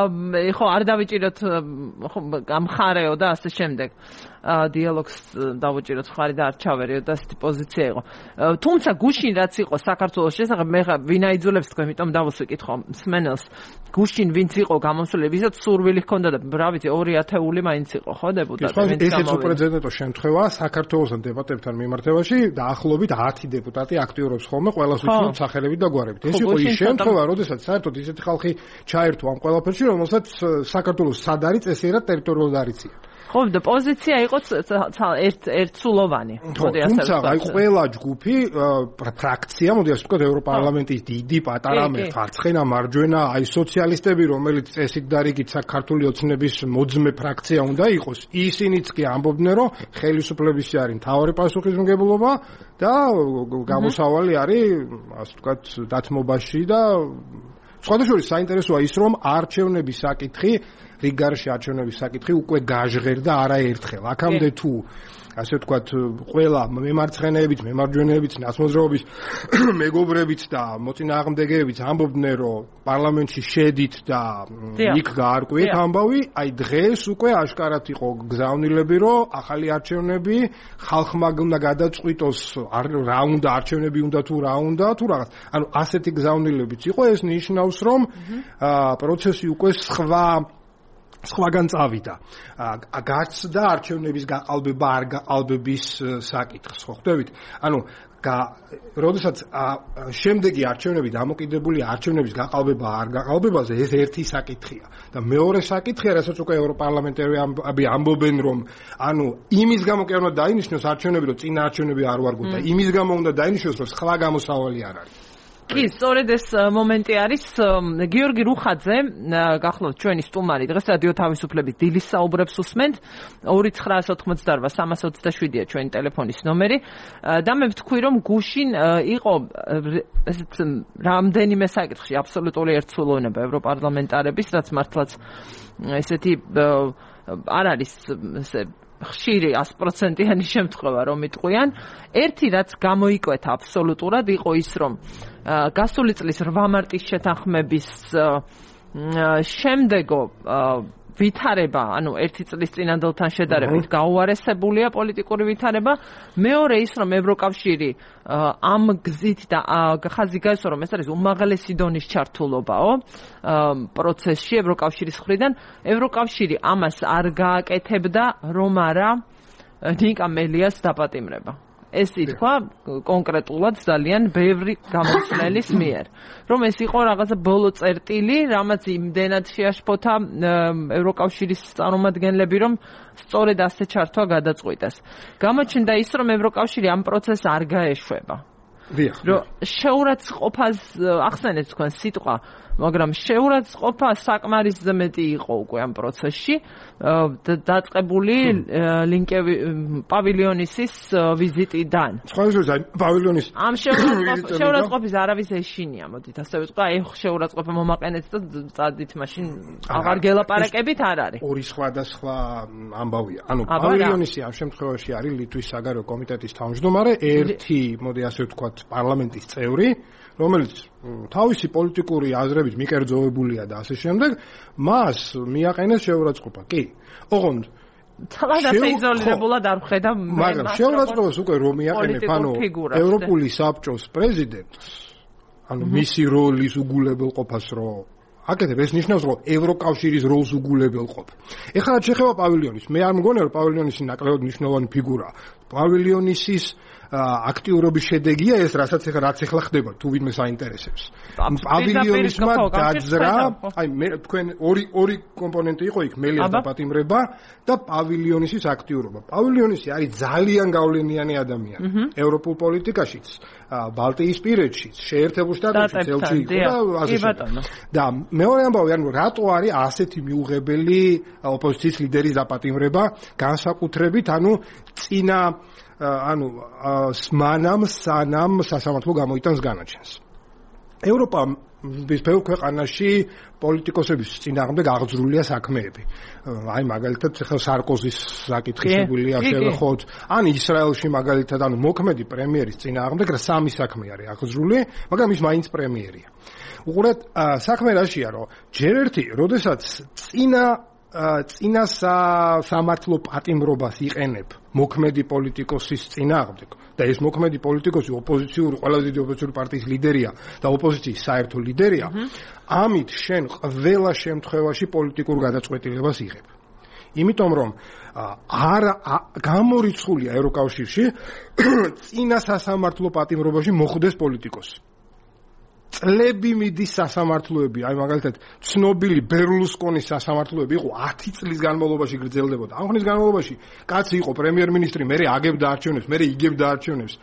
ხო არ დავიჭიროთ ხო გამხარეო და ასე შემდეგ. დიალოგს დავუჭიროთ ხარი და არ ჩავერიო და ასეთი პოზიცია იყო. თუმცა გუშინ რაც იყო საქართველოს შესახებ მე ვინაიძულებს თქვენ, იმიტომ დავოს ვიკითხო მსმენელს. გუშინ ვინც იყო გამოსული, ვისაც სურვილი ჰქონდა და რა ვიცი ორი ათეული მაინც იყო, ხო დეპუტატი, ვინც გამოვიდა. ესეც უპრეცედენტო შემთხვევაა საქართველოსთან დებატებთან მიმართებაში დაახლოებით ათი დეპუტატი აქტიურობს ხოლმე ყველას უცნობ სახელებით და გვარებით. ეს იყო ის შემთხვევა, როდესაც საერთოდ ისეთი ხალხი ჩაერთო ამ ყველაფერში, რომელსაც საქართველოს სად არის წესიერად ტერიტორიულად არიციან. ხო, და პოზიცია იყო ერთ ერთსულოვანი. მოდი ასე ვთქვა. თუმცა აი ყველა ჯგუფი ფრაქცია, მოდი ასე ვთქვა, ევროპარლამენტის დიდი, პატარა, მარცხენა, მარჯვენა, აი სოციალისტები, რომელიც წესით და რიგით საქართველოს ოცნების მოძმე ფრაქცია უნდა იყოს, ისინიც კი ამბობდნენ, რომ ხელისუფლებისი არის მთავარი პასუხისმგებლობა და გამოსავალი არის, ასე ვთქვა, დათმობაში და სხვადასხვა საინტერესოა ის, რომ არჩევნების საკითხი რიგარში არჩევნების საკითხი უკვე გაჟღერდა არაერთხელ. აქამდე თუ ასე ვთქვათ, ყველა მემარცხენეებით, მემარჯვენეებით, ნაცმოძრაობის მეგობრებიც და მოწინააღმდეგეებიც ამბობდნენ, რომ პარლამენტში შედით და იქ გაარკვიეთ ამბავი, აი დღეს უკვე აშკარად იყო გზავნილები, რომ ახალი არჩევნები ხალხმა უნდა გადაწყვიტოს, რა უნდა არჩევნები უნდა თუ რა უნდა, თუ რაღაც. ანუ ასეთი გზავნილებიც იყო, ეს ნიშნავს, რომ პროცესი უკვე სხვა სხვაგან წავიდა. გაცდა არჩევნების გაყალბება არ გაყალბების საკითხს, ხო ხვდებით? ანუ როდესაც შემდეგი არჩევნები დამოკიდებული არჩევნების გაყალბება არ გაყალბებაზე, ეს ერთი საკითხია. და მეორე საკითხია, რასაც უკვე ევროპარლამენტარები ამბობენ, რომ ანუ იმის გამო კი არ უნდა დაინიშნოს არჩევნები, რომ წინა არჩევნები არ ვარგო და იმის გამო უნდა დაინიშნოს, რომ სხვა გამოსავალი არ არის. კი, სწორედ ეს მომენტი არის. გიორგი რუხაძე, გახლავთ ჩვენი სტუმარი, დღეს რადიო თავისუფლების დილის საუბრებს უსმენთ. ორი ცხრაას ოთხმოცდაორვა სამას ოცდაშვიდია ჩვენი ტელეფონის ნომერი. და მე ვთქვი, რომ გუშინ იყო ესეთ რამდენიმე საკითხში აბსოლუტური ერთსულოვნება ევროპარლამენტარების, რაც მართლაც ესეთი არ არის ესე ხშირი ათი პროცენტიანი შემთხვევა რომ იტყვიან. ერთი რაც გამოიკვეთა აბსოლუტურად იყო ის, რომ გასული წლის რვა მარტის შეთანხმების შემდეგო ვითარება, ანუ ერთი წლის წინანდელთან შედარებით გაუარესებულია პოლიტიკური ვითარება. მეორე ის, რომ ევროკავშირი ამ გზით და ხაზი გაესვა, რომ ეს არის უმაღლესი დონის ჩართულობაო პროცესში ევროკავშირის მხრიდან. ევროკავშირი ამას არ გააკეთებდა, რომ არა ნიკა მელიას დაპატიმრება. ეს ითქვა კონკრეტულად ძალიან ბევრი გამოცნელის მიერ, რომ ეს იყო რაღაცა ბოლო წერტილი, რამაც იმდენად შეაშფოთა ევროკავშირის წარმომადგენლები, რომ სწორედ ასე ჩართვა გადაწყვიტეს. გამოჩნდა ის, რომ ევროკავშირი ამ პროცესს არ გაეშვება. რომ შეურაცხყოფას ახსენეთ თქვენ სიტყვა, მაგრამ შეურაცხყოფა საკმარისზე მეტი იყო უკვე ამ პროცესში. დაწყებული ლინკები პავილიონისის ვიზიტიდან. სხვადასხვა პავილიონის ამ შეურაცხყოფის არავის ეშინია, მოდით ასე ვიტყვი, აი შეურაცხყოფა მომაყენეთ და წადით მაშინ აღარ გელაპარაკებით არ არის. ორი სხვადასხვა ამბავია. ანუ პავილიონისი ამ შემთხვევაში არის ლიტვის საგარეო კომიტეტის თავმჯდომარე, ერთი, მოდი ასე ვთქვათ, პარლამენტის წევრი, რომელიც თავისი პოლიტიკური აზრებით მიკერძოებულია და ასე შემდეგ, მას მიაყენეს შეურაცხყოფა. კი. ოღონდ თალად ასე იზოლირებულად არ ვხედა მე. მაგრამ შეურაცხყოფას უკვე რომ მიაყენებ, ანუ ევროპული საბჭოს პრეზიდენტს, ანუ მისი როლის უგულებელყოფას რო აკეთებ, ეს ნიშნავს, რომ ევროკავშირის როლს უგულებელყოფ. ეხლა შეხება პავილიონის. მე არ მგონია, რომ პავილიონისი ნაკლებად მნიშვნელოვანი ფიგურაა. პავილიონისის აქტიურობის შედეგია ეს, რასაც ეხლა რაც ეხლა ხდება, თუ ვინმე საინტერესებს. პავილიონისმა დაძრა, აი მე თქვენ ორი ორი კომპონენტი იყო იქ, მელიას დაპატიმრება და პავილიონისის აქტიურობა. პავილიონისი არის ძალიან გავლენიანი ადამიანი ევროპულ პოლიტიკაშიც, ბალტიისპირეთშიც, შეერთებულ შტატებშიც ელჩი იყო და ასე შემდეგ. და მეორე ამბავი, ანუ რატო არის ასეთი მიუღებელი ოპოზიციის ლიდერის დაპატიმრება, განსაკუთრებით, ანუ წინა ანუ მანამ სანამ სასამართლო გამოიტანს განაჩენს. ევროპა ბევრ ქვეყანაში პოლიტიკოსების წინააღმდეგ აღძრულია საქმეები. აი მაგალითად ახლა სარკოზის საკითხი შეგვიძლია შევეხოთ, ან ისრაელში მაგალითად ანუ მოქმედი პრემიერის წინააღმდეგ სამი საქმე არის აღძრული, მაგრამ ის მაინც პრემიერია. უყურეთ, საქმე რაშია, რომ ჯერ ერთი, როდესაც წინა წინა სამართლო პატიმრობას იყენებ მოქმედი პოლიტიკოსის წინააღმდეგ და ეს მოქმედი პოლიტიკოსი ოპოზიციური ყველაზე დიდი ოპოზიციური პარტიის ლიდერია და ოპოზიციის საერთო ლიდერია, ამით შენ ყველა შემთხვევაში პოლიტიკურ გადაწყვეტილებას იღებ. იმიტომ რომ არ გამორიცხულია ევროკავშირში წინა სასამართლო პატიმრობაში მოხვდეს პოლიტიკოსი. წლები მიდის სასამართლოები, აი მაგალითად ცნობილი ბერლუსკონის სასამართლოები იყო ათი წლის განმავლობაში გრძელდებოდა. ამ ხნის განმავლობაში კაცი იყო პრემიერ-მინისტრი, მერე აგებდა არჩევნებს, მერე იგებდა არჩევნებს.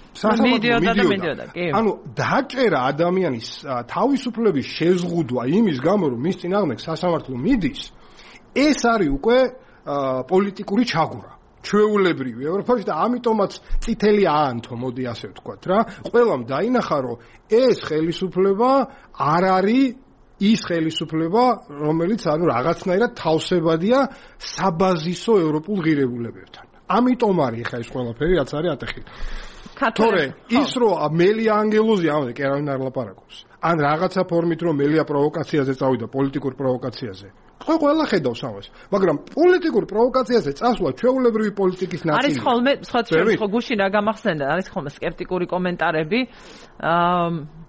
ანუ დაჭერა ადამიანის თავისუფლების შეზღუდვა იმის გამო, რომ მის წინააღმდეგ სასამართლო მიდის, ეს არის უკვე პოლიტიკური ჩაგვრა. ჩვეულებრივი ევროპაში და ამიტომაც წითელი აანთო, მოდი ასე ვთქვათ რა. ყველამ დაინახა, რომ ეს ხელისუფლება არ არის ის ხელისუფლება, რომელიც ანუ რაღაცნაირად თავსებადია საბაზისო ევროპულ ღირებულებებთან. ამიტომ არის ხა ეს ყველაფერი, რაც არის ატეხილი. თორე ის რომ მელია ანგელოზი ამაზე კი არავინ არ ლაპარაკობს. ან რაღაცა ფორმით რომ მელია პროვოკაციაზე წავიდა, პოლიტიკურ პროვოკაციაზე. ხო, ყველა ხედავს ამას, მაგრამ პოლიტიკურ პროვოკაციაზე წასვლა ჩვეულებრივი პოლიტიკის ნაწილია. არის ხოლმე, სხვა შორის ხო გუშინ რა გამახსენდა, არის ხოლმე სკეპტიკური კომენტარები. აა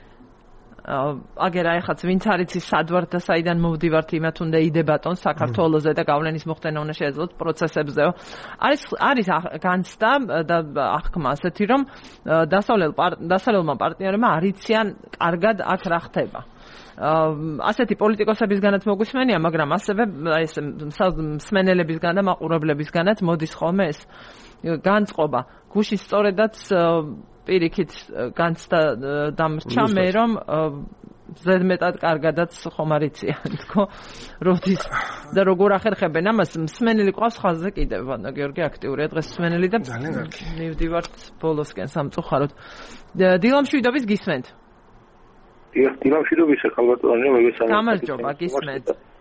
აგერ აიხაც ვინც არის ის სადვართ და საიდან მოვდივართ იმათ უნდა იდებატონ საქართველოზე და გავლენის მოხდენა უნდა შეეძლოთ პროცესებზეო. არის არის განცდა და აღქმა ასეთი რომ დასავლელ დასავლელმა პარტნიორებმა არიციან კარგად აქ რა ხდება. ასეთი პოლიტიკოსებისგანაც მოგვისმენია, მაგრამ ასევე ეს მსმენელებისგან და მაყურებლებისგანაც მოდის ხოლმე ეს განწყობა. გუშინ სწორედაც პირიქით განცდა დამრჩა მე რომ ზედმეტად კარგადაც ხომ არიციან თქო როდის და როგორ ახერხებენ ამას მსმენელი ყავს ხაზზე კიდევ ვანდა გიორგი აქტიურია დღეს მსმენელი და მივდივართ ბოლოსკენ სამწუხაროდ დილამშვიდობის გისმენთ დილამშვიდობის ხალბატონია მოგესალმებით გამარჯობა გისმენთ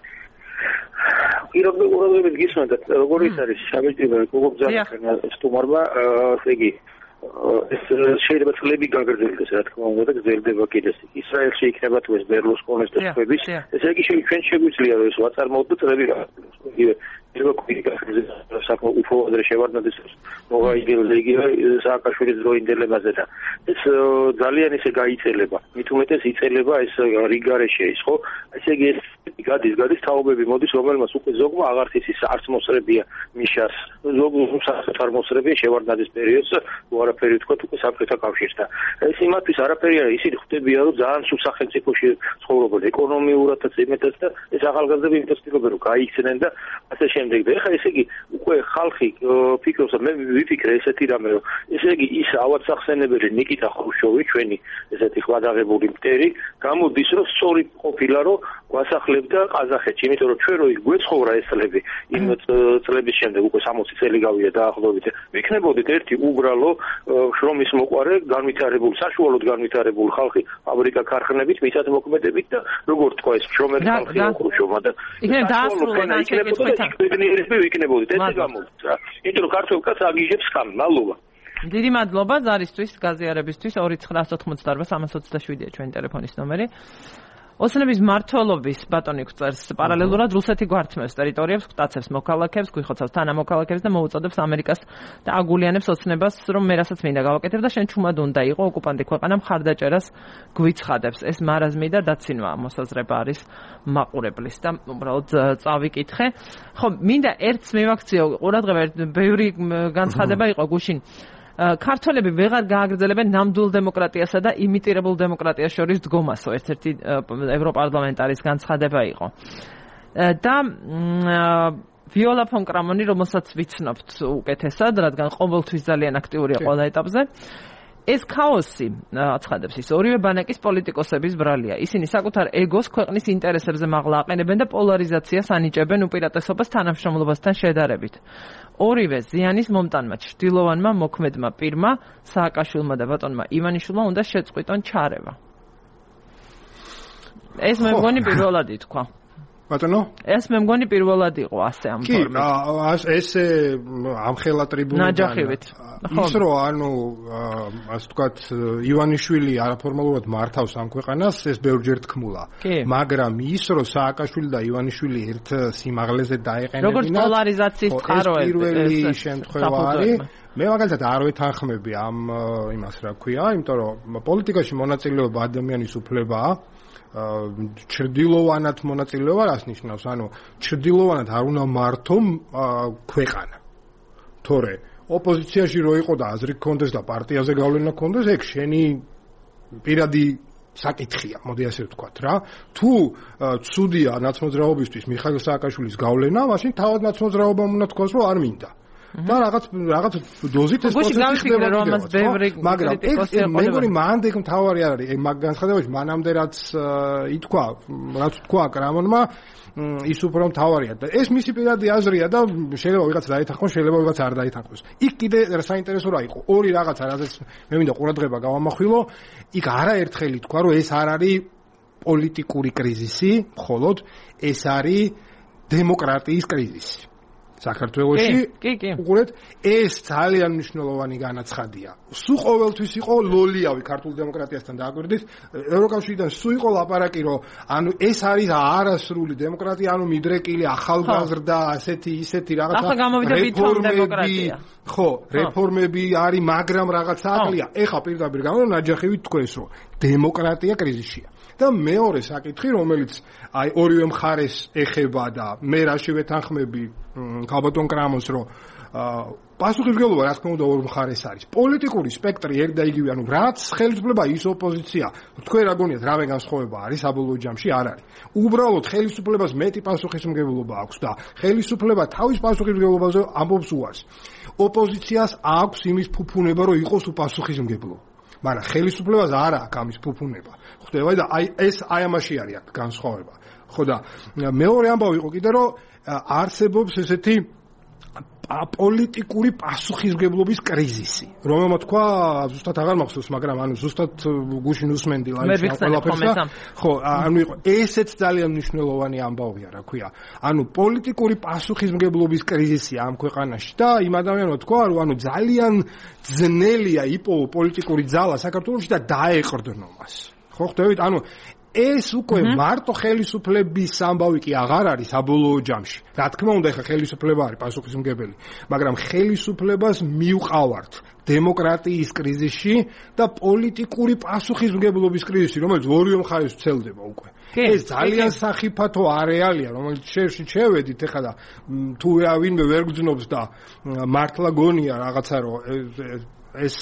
პირობრივ უბრალოდ გისმენთ როგორ ის არის შაბეჭდება გოგობძანა სტუმარმა ესე იგი ეს შეიძლება წლები გაგრძელდეს რა თქმა უნდა და გრძელდება კიდეც ისრაელში იქნება თუ ეს ბერლუსკონის და სხვების ესე იგი ჩვენ შეგვიძლია რომ ეს ვაწარმოოთ და წლები გაგრძელდეს იგივე ერგოკრიტიკაზე საკმაოდ უფროადრე შევარდნადეს მოღაიგებელზე იგივე სააკაშვილის დროინდელებაზე და ეს ძალიან ისე გაიწელება მით უმეტეს იწელება ეს რიგარეშე ის ხო ესე იგი ეს გადის გადის თაობები მოდის რომელმაც უკვე ზოგმა აღარც ის არც მოსრებია მიშას ზოგმა საერთოდ არ მოსრებია შევარდნადეს პერიოდს არაფერი თქვა უკვე საბჭოთა კავშირს და ეს იმათვის არაფერი არის ისინი ხვდებიან რომ ძალიან სულ სახელმწიფოში ცხოვრობენ ეკონომიურადაც იმედაც და ეს ახალგაზრდები იმით ცდილობენ რომ გაიქცნენ და ასე შემდეგ და ეხლა ესე იგი უკვე ხალხი ფიქრობს მე ვიფიქრე ესეთი რამე რომ ესე იგი ის ავადსახსენებელი ნიკიტა ხრუშოვი ჩვენი ესეთი ხვადაღებული მტერი გამოდის რომ სწორი ყოფილა რომ გვასახლებდა ყაზახეთში იმიტომ რომ ჩვენ რო იქ გვეცხოვრა ეს წლები იმ წლების შემდეგ უკვე სამოცი წელი გავიდა დაახლოებით ვიქნებოდით ერთი უბრალო შრომის მოყვარე განვითარებული საშუალოდ განვითარებული ხალხი ფაბრიკა ქარხნებით მისად მოქმედებით და როგორ თქვა ეს შრომელი ხალხი ხრუშოვმა და იქნებ დაასრულა იქნებოდა იქნებოდით ესე გამოდის რა იმიტომ რომ ქართულ კაცს აგიჟებს ხამ მადლობა დიდი მადლობა ზარისთვის გაზიარებისთვის ორი ცხრა ოთხმოცდაოთხ სამას ოცდაშვიდია ჩვენი ტელეფონის ნომერი ოცნების მმართველობის ბატონი გვწერს პარალელურად რუსეთი გვართმევს ტერიტორიებს, გვტაცებს მოქალაქეებს, გვიხოცავს თანამოქალაქეებს და მოუწოდებს ამერიკას და აგულიანებს ოცნებას, რომ მე რასაც მინდა გავაკეთებ და შენ ჩუმად უნდა იყო ოკუპანტი ქვეყანა მხარდაჭერას გვიცხადებს. ეს მარაზმი და დაცინვა მოსაზრება არის მაყურებლის და უბრალოდ წავიკითხე. ხო, მინდა ერთს მივაქციო, ყურადღება ბევრი განცხადება იყო გუშინ. ქართველები ვეღარ გააგრძელებენ ნამდვილ დემოკრატიასა და იმიტირებულ დემოკრატიას შორის დგომასო ერთ-ერთი ევროპარლამენტარის განცხადება იყო. და ვიოლა ფონ კრამონი, რომელსაც ვიცნობთ უკეთესად, რადგან ყოველთვის ძალიან აქტიური ყველა ეტაპზე, ეს ქაოსი, აცხადებს ის, ორივე ბანაკის პოლიტიკოსების ბრალია. ისინი საკუთარ ეგოს ქვეყნის ინტერესებზე მაღლა აყენებენ და პოლარიზაციას ანიჭებენ უპირატესობას თანამშრომლობასთან შედარებით. ორივე ზიანის მომტანმა ჩრდილოვანმა მოქმედმა პირმა, სააკაშვილმა და ბატონმა ივანიშვილმა უნდა შეწყვიტონ ჩარევა. ეს მე მგონი პირველად ითქვა. ბატონო? ეს მე მგონი პირველად იყო ასე ამ ფორმით. კი, ესე ამხელა ტრიბუნიდან. ნაჯახივით. ის რო ანუ ასე ვთქვათ ივანიშვილი არაფორმალურად მართავს ამ ქვეყანას, ეს ბევრჯერ თქმულა. მაგრამ ის რო სააკაშვილი და ივანიშვილი ერთ სიმაღლეზე დაეყენებინათ. როგორც პოლარიზაციის წყაროები. ეს პირველი შემთხვევა არის. მე მაგალითად არ ვეთანხმები ამ იმას რა ქვია, იმიტომ რომ პოლიტიკაში მონაწილეობა ადამიანის უფლებაა. ჩრდილოვანად მონაწილეობა რას ნიშნავს? ანუ ჩრდილოვანად არ უნდა მართო ქვეყანა. თორე ოპოზიციაში რო იყო და აზრი გქონდეს და პარტიაზე გავლენა გქონდეს, ეგ შენი პირადი საკითხია, მოდი ასე ვთქვათ რა. თუ ცუდია ნაცმოძრაობისთვის მიხაილ სააკაშვილის გავლენა, მაშინ თავად ნაცმოძრაობამ უნდა თქვას, რომ არ მინდა. და რაღაც რაღაც დოზით ეს პროცესი ხდება მაგრამ მე მგონი მანდ ეგ მთავარი არ არის მაგ განცხადებაში მანამდე რაც ითქვა რაც თქვა კრამონმა ის უფრო მთავარია და ეს მისი პირადი აზრია და შეიძლება ვიღაც დაეთანხმოს შეიძლება ვიღაც არ დაეთანხმოს იქ კიდე საინტერესო რა იყო ორი რაღაცა რაზეც მე მინდა ყურადღება გავამახვილო იქ არაერთხელ ითქვა რომ ეს არ არის პოლიტიკური კრიზისი მხოლოდ ეს არის დემოკრატიის კრიზისი საქართველოში უყურეთ ეს ძალიან მნიშვნელოვანი განაცხადია. სულ ყოველთვის იყო ლოლიავი ქართულ დემოკრატიასთან დააკვირდით. ევროკავშირიდან სულ იყო ლაპარაკი რომ ანუ ეს არის არასრული დემოკრატია, ანუ მიდრეკილი ახალგაზრდა, ასეთი ისეთი რაღაცა. ახლა გამოვიდა ვითომ დემოკრატია. ხო, რეფორმები არის, მაგრამ რაღაცა აკლია. ეხა პირდაპირ გამო ნაჯახივით თქვენს რომ დემოკრატია კრიზისშია. და მეორე საკითხი, რომელიც აი ორივე მხარეს ეხება და მე რაში ვეთანხმები ქალბატონ კრამონს, რომ პასუხისმგებლობა რა თქმა უნდა ორ მხარეს არის. პოლიტიკური სპექტრი ერთ და იგივე, ანუ რაც ხელისუფლება ის ოპოზიცია, თქვენ რა გონიათ, რავე განსხვავება არის საბოლოო ჯამში არ არის. უბრალოდ ხელისუფლებას მეტი პასუხისმგებლობა აქვს და ხელისუფლება თავის პასუხისმგებლობაზე ამბობს უარს. ოპოზიციას აქვს იმის ფუფუნება, რომ იყოს უპასუხისმგებლო. მაგრამ ხელისუფლებას არ აქვს ამის ფუფუნება. ხვდება და აი ეს აი ამაში არის განსხვავება. ხო და მეორე ამბავი იყო კიდე რომ არსებობს ესეთი პოლიტიკური პასუხისმგებლობის კრიზისი, რომელმაც თქვა ზუსტად აღარ მახსოვს, მაგრამ ანუ ზუსტად გუშინ უსმენდი ლაივში ყველაფერს. ხო, ანუ იყო ესეც ძალიან მნიშვნელოვანი ამბავია, რა ქვია. ანუ პოლიტიკური პასუხისმგებლობის კრიზისი ამ ქვეყანაში და იმ ადამიანმა თქვა, რომ ანუ ძალიან ძნელია იპოვო პოლიტიკური ძალა საქართველოში და დაეყრდნო მას. ხო, ხვდებით? ანუ ეს უკვე მარტო ხელისუფლების ამბავი კი აღარ არის საბოლოო ჯამში. რა თქმა უნდა, ეხა ხელისუფლება არის პასუხისმგებელი, მაგრამ ხელისუფლებას მივყავართ დემოკრატიის კრიზისში და პოლიტიკური პასუხისმგებლობის კრიზისში, რომელიც ორივე მხარეს ვრცელდება უკვე. ეს ძალიან სახიფათო არეალია, რომელიც შევში შევედით ეხა და თუ ვინმე ვერ გძნობს და მართლა გონია რაღაცა რომ ეს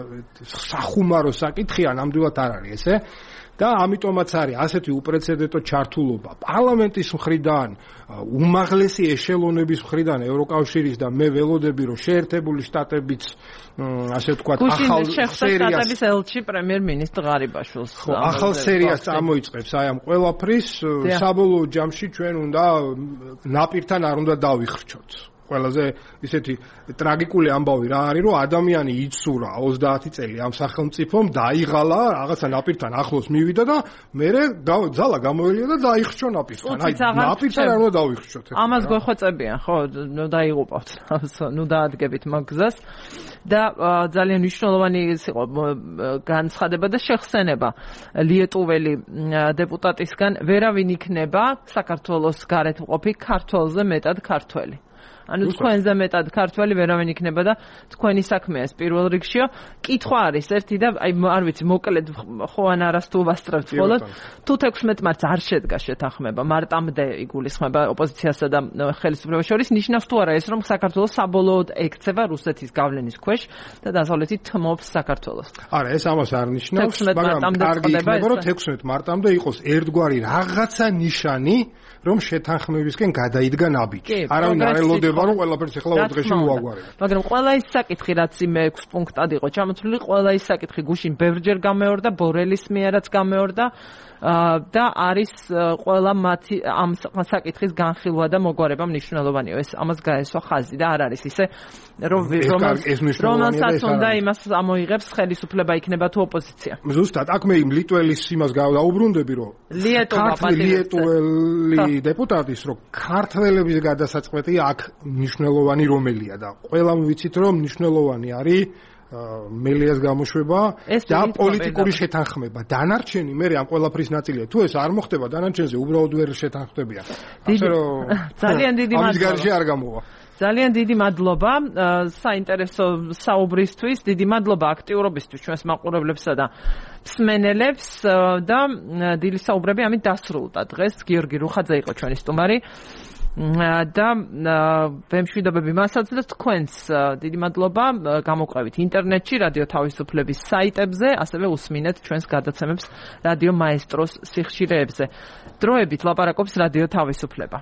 სახუმარო საკითხია, ნამდვილად არ არის ესე. და ამიტომაც არის ასეთი უპრეცედენტო ჩართულობა პარლამენტის მხრიდან, უმაღლესი ეშელონების მხრიდან, ევროკავშირის და მე ველოდები, რომ შეერთებული შტატებიც ასე ვთქვათ, ახალ სერიას ელჩი პრემიერ-მინისტრ ღარიბაშვილს ახალ სერიას წამოიწყებს აი ამ ყველაფრის საბოლოო ჯამში ჩვენ უნდა ნაპირთან არ უნდა დავიხრჩოთ. ყველაზე ისეთი ტრაგიკული ამბავი რა არის, რომ ადამიანი იცურა ოცდაათი წელი ამ სახელმწიფომ, დაიღალა, რაღაცა ნაპირთან ახლოს მივიდა და მერე ძალა გამოელია და დაიხრჩო ნაპირთან. აი, ნაპირთან არ უნდა დავიხრჩოთ. ამას გვეხვეწებიან, ხო, ნუ დაიღუპავთ, ნუ დაადგებით მაგ გზას და ძალიან მნიშვნელოვანი იყო განცხადება და შეხსენება ლიეტუველი დეპუტატისგან, ვერავინ იქნება საქართველოს გარეთ მყოფი ქართველზე მეტად ქართველი. ანუ თქვენზე მეტად ქართველი ვერავინ იქნება და თქვენი საქმეა ეს პირველ რიგშიო. კითხვა არის ერთი და აი არ ვიცი მოკლედ ხო ან არას თუ ვასწრებთ ხოლმე. თუ თექვსმეტ მარტს არ შედგა შეთანხმება, მარტამდე იგულისხმება ოპოზიციასა და ხელისუფლებას შორის, ნიშნავს თუ არა ეს რომ საქართველოს საბოლოოდ ექცევა რუსეთის გავლენის ქვეშ და დასავლეთი თმობს საქართველოს. არა, ეს ამას არ ნიშნავს, მაგრამ კარგი იქნება რომ თექვსმეტ მარტამდე იყოს ერთგვარი რაღაცა ნიშანი რომ შეთანხმებისკენ გადაიდგა ნაბიჯი. არავინ არ ელოდება იძლევა რომ ყველაფერს ახლა ორ დღეში მოაგვარებო. მაგრამ ყველა ის საკითხი რაც იმ ექვს პუნქტად იყო ჩამოთვლილი, ყველა ის საკითხი გუშინ ბევრჯერ გამეორდა, ბორელის მიერაც გამეორდა და არის ყველა მათი ამ საკითხის განხილვა და მოგვარება მნიშვნელოვანია. ეს ამას გაესვა ხაზი და არ არის ისე რომ რომელსაც უნდა იმას ამოიღებს ხელისუფლება იქნება თუ ოპოზიცია. ზუსტად, აქ მე იმ ლიტველის იმას გავდაუბრუნდები, რომ ლიეტუველი დეპუტატის რომ ქართველების გადასაწყვეტი აქ მნიშვნელოვანი რომელია და ყველამ ვიცით რომ მნიშვნელოვანი არის მელიას გამოშვება და პოლიტიკური შეთანხმება. დანარჩენი მე ამ ყველაფრის ნაწილია. თუ ეს არ მოხდება დანარჩენზე უბრალოდ ვერ შეთანხმდებიან. ასე რომ ძალიან დიდი მადლობა. ამის გარშე არ გამოვა. ძალიან დიდი მადლობა საინტერესო საუბრისთვის, დიდი მადლობა აქტიურობისთვის ჩვენს მაყურებლებსა და მსმენელებს და დილის საუბრები ამით დასრულდა. დღეს გიორგი რუხაძე იყო ჩვენი სტუმარი. და ვემშვიდობები მასაც და თქვენს დიდი მადლობა გამოყვებით ინტერნეტში რადიო თავისუფლების საიტებზე, ასევე უსმინეთ ჩვენს გადაცემებს რადიო მაესტროს სიხშირეებზე. დროებით ლაპარაკობს რადიო თავისუფლება.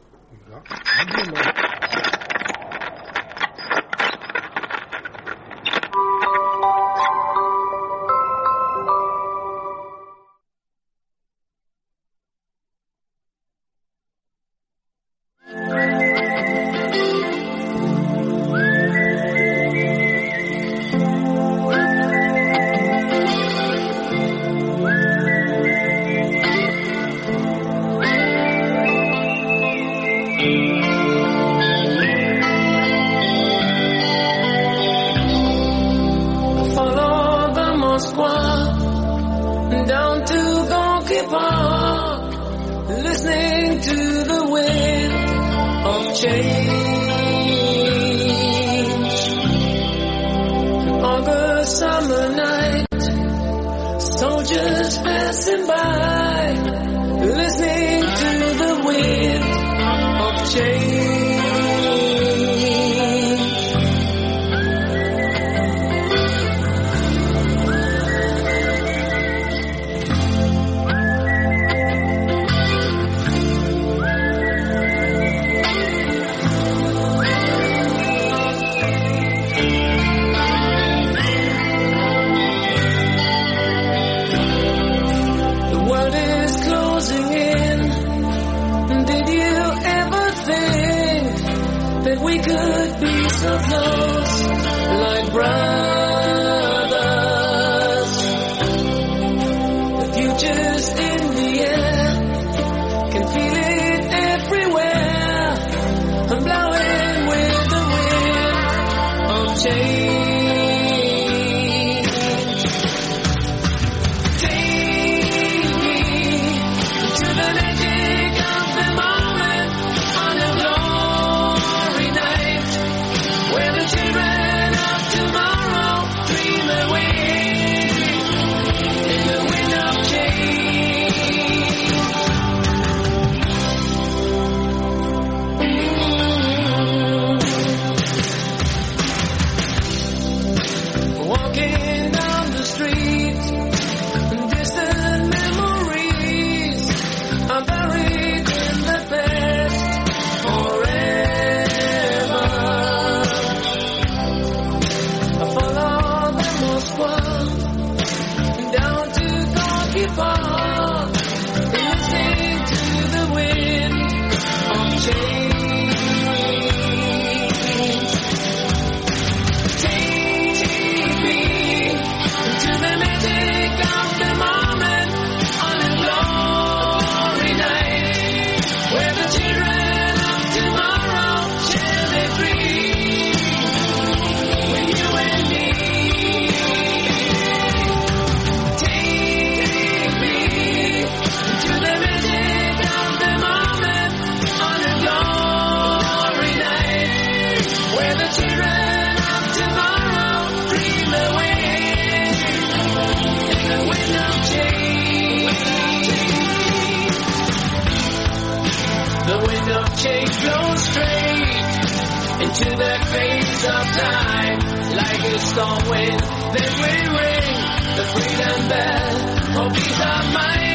into the face of time, like a storm wind, then we ring the freedom bell, oh peace of mind.